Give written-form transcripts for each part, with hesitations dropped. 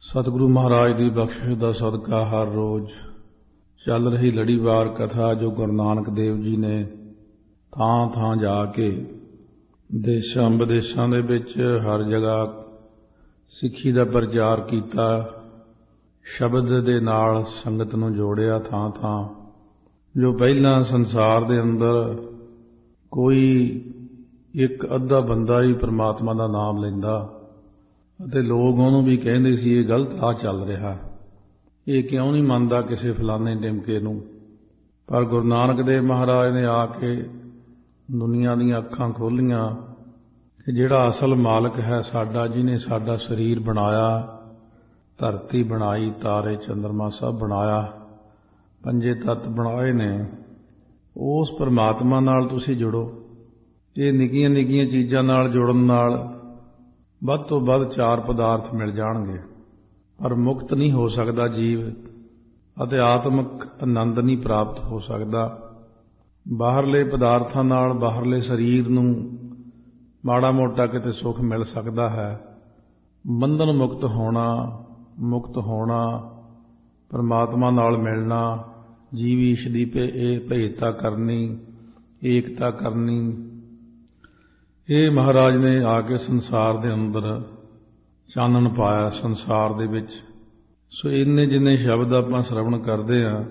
सतगुरु महाराज की बख्शिश का सदका हर रोज चल रही लड़ीवार कथा जो गुरु नानक देव जी ने थां थां जाके देशां विदेशां दे विच हर जगह सिੱਖੀ ਦਾ प्रचार किया, शब्द दे नाल संगत नूं जोड़िया थां थां। जो पहला संसार दे अंदर कोई एक अद्धा बंदा ही परमात्मा का नाम लैंदा ਅਤੇ लोग ਉਹਨੂੰ भी ਕਹਿੰਦੇ ਸੀ ਇਹ गलत आ चल रहा, ਇਹ क्यों नहीं ਮੰਨਦਾ किसी फलाने टिमके ਨੂੰ। पर गुरु नानक देव महाराज ने आके दुनिया ਦੀਆਂ ਅੱਖਾਂ ਖੋਲੀਆਂ कि ਜਿਹੜਾ असल मालिक है साडा, जिन्हें साडा शरीर बनाया, धरती बनाई, तारे चंद्रमा सब बनाया, पंजे तत्त बनाए ने, उस परमात्मा नाल तुसीं जुड़ो। ये निक्कियां निक्कियां चीज़ां नाल जुड़न नाल ਵੱਧ ਤੋਂ ਵੱਧ 4 ਪਦਾਰਥ ਮਿਲ ਜਾਣਗੇ, ਪਰ ਮੁਕਤ ਨਹੀਂ ਹੋ ਸਕਦਾ ਜੀਵ ਅਤੇ ਆਤਮਿਕ ਆਨੰਦ ਨਹੀਂ ਪ੍ਰਾਪਤ ਹੋ ਸਕਦਾ। ਬਾਹਰਲੇ ਪਦਾਰਥਾਂ ਨਾਲ ਬਾਹਰਲੇ ਸਰੀਰ ਨੂੰ ਮਾੜਾ ਮੋਟਾ ਕਿਤੇ ਸੁੱਖ ਮਿਲ ਸਕਦਾ ਹੈ। ਬੰਧਨ ਮੁਕਤ ਹੋਣਾ ਪਰਮਾਤਮਾ ਨਾਲ ਮਿਲਣਾ, ਜੀਵ ਈਸ਼ ਦੀ ਭੇਟਤਾ ਕਰਨੀ, ਏਕਤਾ करनी, ਇਹ ਮਹਾਰਾਜ ਨੇ ਆ ਕੇ ਸੰਸਾਰ ਦੇ ਅੰਦਰ ਚਾਨਣ ਪਾਇਆ ਸੰਸਾਰ ਦੇ ਵਿੱਚ। ਸੋ ਇੰਨੇ ਜਿੰਨੇ ਸ਼ਬਦ ਆਪਾਂ ਸਰਵਣ ਕਰਦੇ ਹਾਂ,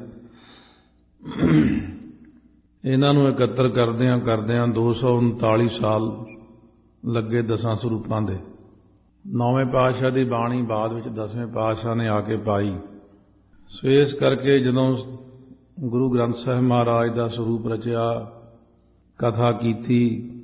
ਇਹਨਾਂ ਨੂੰ ਇਕੱਤਰ ਕਰਦਿਆਂ 239 ਸਾਲ ਲੱਗੇ 10 ਸਰੂਪਾਂ ਦੇ। 9ਵੇਂ ਪਾਤਸ਼ਾਹ ਦੀ ਬਾਣੀ ਬਾਅਦ ਵਿੱਚ 10ਵੇਂ ਪਾਤਸ਼ਾਹ ਨੇ ਆ ਕੇ ਪਾਈ। ਸੋ ਇਸ ਕਰਕੇ ਜਦੋਂ ਗੁਰੂ ਗ੍ਰੰਥ ਸਾਹਿਬ ਮਹਾਰਾਜ ਦਾ ਸਰੂਪ ਰਚਿਆ, ਕਥਾ ਕੀਤੀ,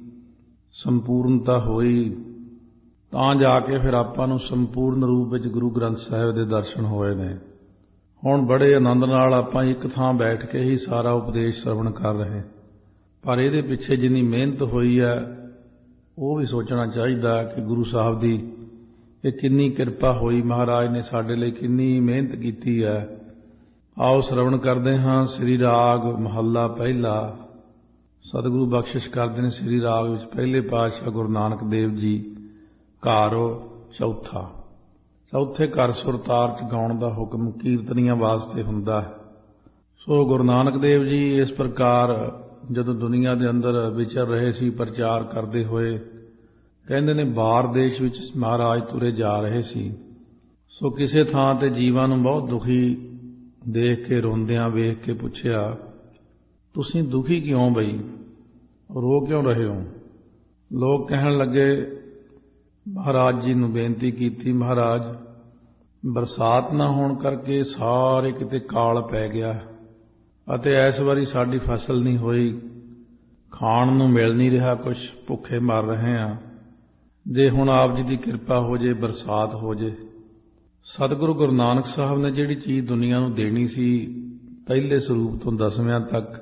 ਸੰਪੂਰਨਤਾ ਹੋਈ, ਤਾਂ ਜਾ ਕੇ ਫਿਰ ਆਪਾਂ ਨੂੰ ਸੰਪੂਰਨ ਰੂਪ ਵਿੱਚ ਗੁਰੂ ਗ੍ਰੰਥ ਸਾਹਿਬ ਦੇ ਦਰਸ਼ਨ ਹੋਏ ਨੇ। ਹੁਣ ਬੜੇ ਆਨੰਦ ਨਾਲ ਆਪਾਂ ਇੱਕ ਥਾਂ ਬੈਠ ਕੇ ਹੀ ਸਾਰਾ ਉਪਦੇਸ਼ ਸਰਵਣ ਕਰ ਰਹੇ, ਪਰ ਇਹਦੇ ਪਿੱਛੇ ਜਿੰਨੀ ਮਿਹਨਤ ਹੋਈ ਹੈ ਉਹ ਵੀ ਸੋਚਣਾ ਚਾਹੀਦਾ ਕਿ ਗੁਰੂ ਸਾਹਿਬ ਦੀ ਇਹ ਕਿੰਨੀ ਕਿਰਪਾ ਹੋਈ, ਮਹਾਰਾਜ ਨੇ ਸਾਡੇ ਲਈ ਕਿੰਨੀ ਮਿਹਨਤ ਕੀਤੀ ਹੈ। ਆਓ ਸਰਵਣ ਕਰਦੇ ਹਾਂ ਸ੍ਰੀ ਰਾਗ ਮਹੱਲਾ ਪਹਿਲਾ। सतगुरु बख्शिश करते हैं श्री राग विच पहले पातशाह गुरु नानक देव जी घर चौथा। चौथे घर सुर तार च गाउण का हुक्म कीर्तनियां वास्ते हुंदा है। सो गुरु नानक देव जी इस प्रकार जदों दुनिया के अंदर विचर रहे सी, प्रचार करते हुए कहते ने बाहर देश विच महाराज तुरे जा रहे सी। सो किसी थां ते जीवां नूं बहुत दुखी देख के रोंदियां वेख के पुछया, तुसीं दुखी क्यों बई, रो क्यों रहे हो? लोग कहन लगे, महाराज जी नूं बेनती की, महाराज बरसात ना होण करके सारे किते काल पै गया अते इस वारी साडी फसल नहीं होई, खाण नूं मिल नहीं रहा, कुछ भुखे मर रहे हैं। जे हुण आप जी की किरपा हो जे, बरसात हो जे। सतगुरु गुरु नानक साहब ने जिहड़ी चीज़ दुनिया नूं देनी सी पहले सरूप तो 10वें तक,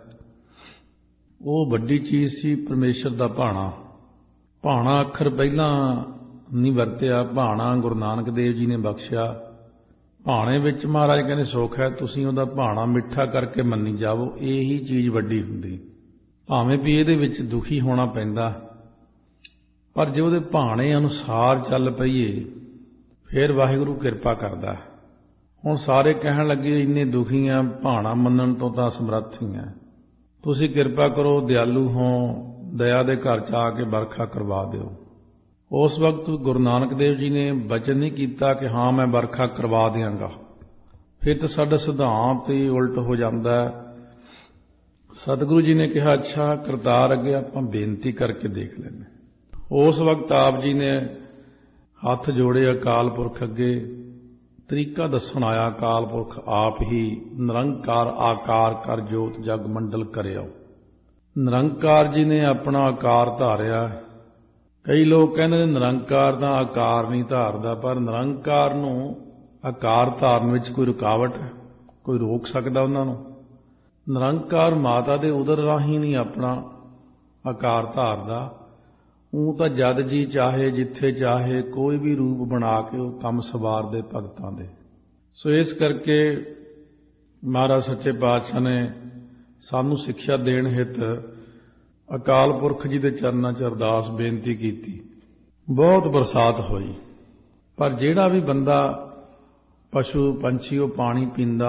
ਉਹ ਵੱਡੀ ਚੀਜ਼ ਸੀ ਪਰਮੇਸ਼ਰ ਦਾ ਭਾਣਾ। ਭਾਣਾ ਅੱਖਰ ਪਹਿਲਾਂ ਨਹੀਂ ਵਰਤਿਆ, ਭਾਣਾ ਗੁਰੂ ਨਾਨਕ ਦੇਵ ਜੀ ਨੇ ਬਖਸ਼ਿਆ। ਭਾਣੇ ਵਿੱਚ ਮਹਾਰਾਜ ਕਹਿੰਦੇ ਸੁੱਖ ਹੈ, ਤੁਸੀਂ ਉਹਦਾ ਭਾਣਾ ਮਿੱਠਾ ਕਰਕੇ ਮੰਨੀ ਜਾਵੋ, ਇਹੀ ਚੀਜ਼ ਵੱਡੀ ਹੁੰਦੀ। ਭਾਵੇਂ ਵੀ ਇਹਦੇ ਵਿੱਚ ਦੁਖੀ ਹੋਣਾ ਪੈਂਦਾ, ਪਰ ਜੇ ਉਹਦੇ ਭਾਣੇ ਅਨੁਸਾਰ ਚੱਲ ਪਈਏ ਫਿਰ ਵਾਹਿਗੁਰੂ ਕਿਰਪਾ ਕਰਦਾ। ਹੁਣ ਸਾਰੇ ਕਹਿਣ ਲੱਗੇ ਇੰਨੇ ਦੁਖੀ ਆ, ਭਾਣਾ ਮੰਨਣ ਤੋਂ ਤਾਂ ਸਮਰੱਥ ਹੀ ਆ, ਤੁਸੀਂ ਕਿਰਪਾ ਕਰੋ, ਦਿਆਲੂ ਹੋ, ਦਇਆ ਦੇ ਘਰ 'ਚ ਆ ਕੇ ਵਰਖਾ ਕਰਵਾ ਦਿਓ। ਉਸ ਵਕਤ ਗੁਰੂ ਨਾਨਕ ਦੇਵ ਜੀ ਨੇ ਬਚਨ ਨਹੀਂ ਕੀਤਾ ਕਿ ਹਾਂ ਮੈਂ ਵਰਖਾ ਕਰਵਾ ਦਿਆਂਗਾ, ਫਿਰ ਤਾਂ ਸਾਡਾ ਸਿਧਾਂਤ ਹੀ ਉਲਟ ਹੋ ਜਾਂਦਾ। ਸਤਿਗੁਰੂ ਜੀ ਨੇ ਕਿਹਾ ਅੱਛਾ ਕਰਤਾਰ ਅੱਗੇ ਆਪਾਂ ਬੇਨਤੀ ਕਰਕੇ ਦੇਖ ਲੈਂਦੇ। ਉਸ ਵਕਤ ਆਪ ਜੀ ਨੇ ਹੱਥ ਜੋੜੇ ਅਕਾਲ ਪੁਰਖ ਅੱਗੇ, ਤਰੀਕਾ ਦੱਸਣ ਆਇਆ। ਅਕਾਲ ਪੁਰਖ ਆਪ ਹੀ ਨਿਰੰਕਾਰ ਆਕਾਰ ਕਰ ਜੋਤ ਜਗ ਮੰਡਲ ਕਰਿਓ। ਨਿਰੰਕਾਰ ਜੀ ਨੇ ਆਪਣਾ ਆਕਾਰ ਧਾਰਿਆ। ਕਈ ਲੋਕ ਕਹਿੰਦੇ ਨੇ ਨਿਰੰਕਾਰ ਦਾ ਆਕਾਰ ਨਹੀਂ ਧਾਰਦਾ, ਪਰ ਨਿਰੰਕਾਰ ਨੂੰ ਆਕਾਰ ਧਾਰਨ ਵਿੱਚ ਕੋਈ ਰੁਕਾਵਟ, ਕੋਈ ਰੋਕ ਸਕਦਾ ਉਹਨਾਂ ਨੂੰ? ਨਿਰੰਕਾਰ ਮਾਤਾ ਦੇ ਉਦਰ ਰਾਹੀਂ ਨਹੀਂ ਆਪਣਾ ਆਕਾਰ ਧਾਰਦਾ, ਉਹ ਤਾਂ ਜਦ ਜੀ ਚਾਹੇ ਜਿੱਥੇ ਚਾਹੇ ਕੋਈ ਵੀ ਰੂਪ ਬਣਾ ਕੇ ਉਹ ਕੰਮ ਸਵਾਰਦੇ ਭਗਤਾਂ ਦੇ। ਸੋ ਇਸ ਕਰਕੇ ਮਹਾਰਾਜ ਸੱਚੇ ਪਾਤਸ਼ਾਹ ਨੇ ਸਾਨੂੰ ਸਿੱਖਿਆ ਦੇਣ ਹਿੱਤ ਅਕਾਲ ਪੁਰਖ ਜੀ ਦੇ ਚਰਨਾਂ 'ਚ ਅਰਦਾਸ ਬੇਨਤੀ ਕੀਤੀ। ਬਹੁਤ ਬਰਸਾਤ ਹੋਈ, ਪਰ ਜਿਹੜਾ ਵੀ ਬੰਦਾ ਪਸ਼ੂ ਪੰਛੀ ਉਹ ਪਾਣੀ ਪੀਂਦਾ,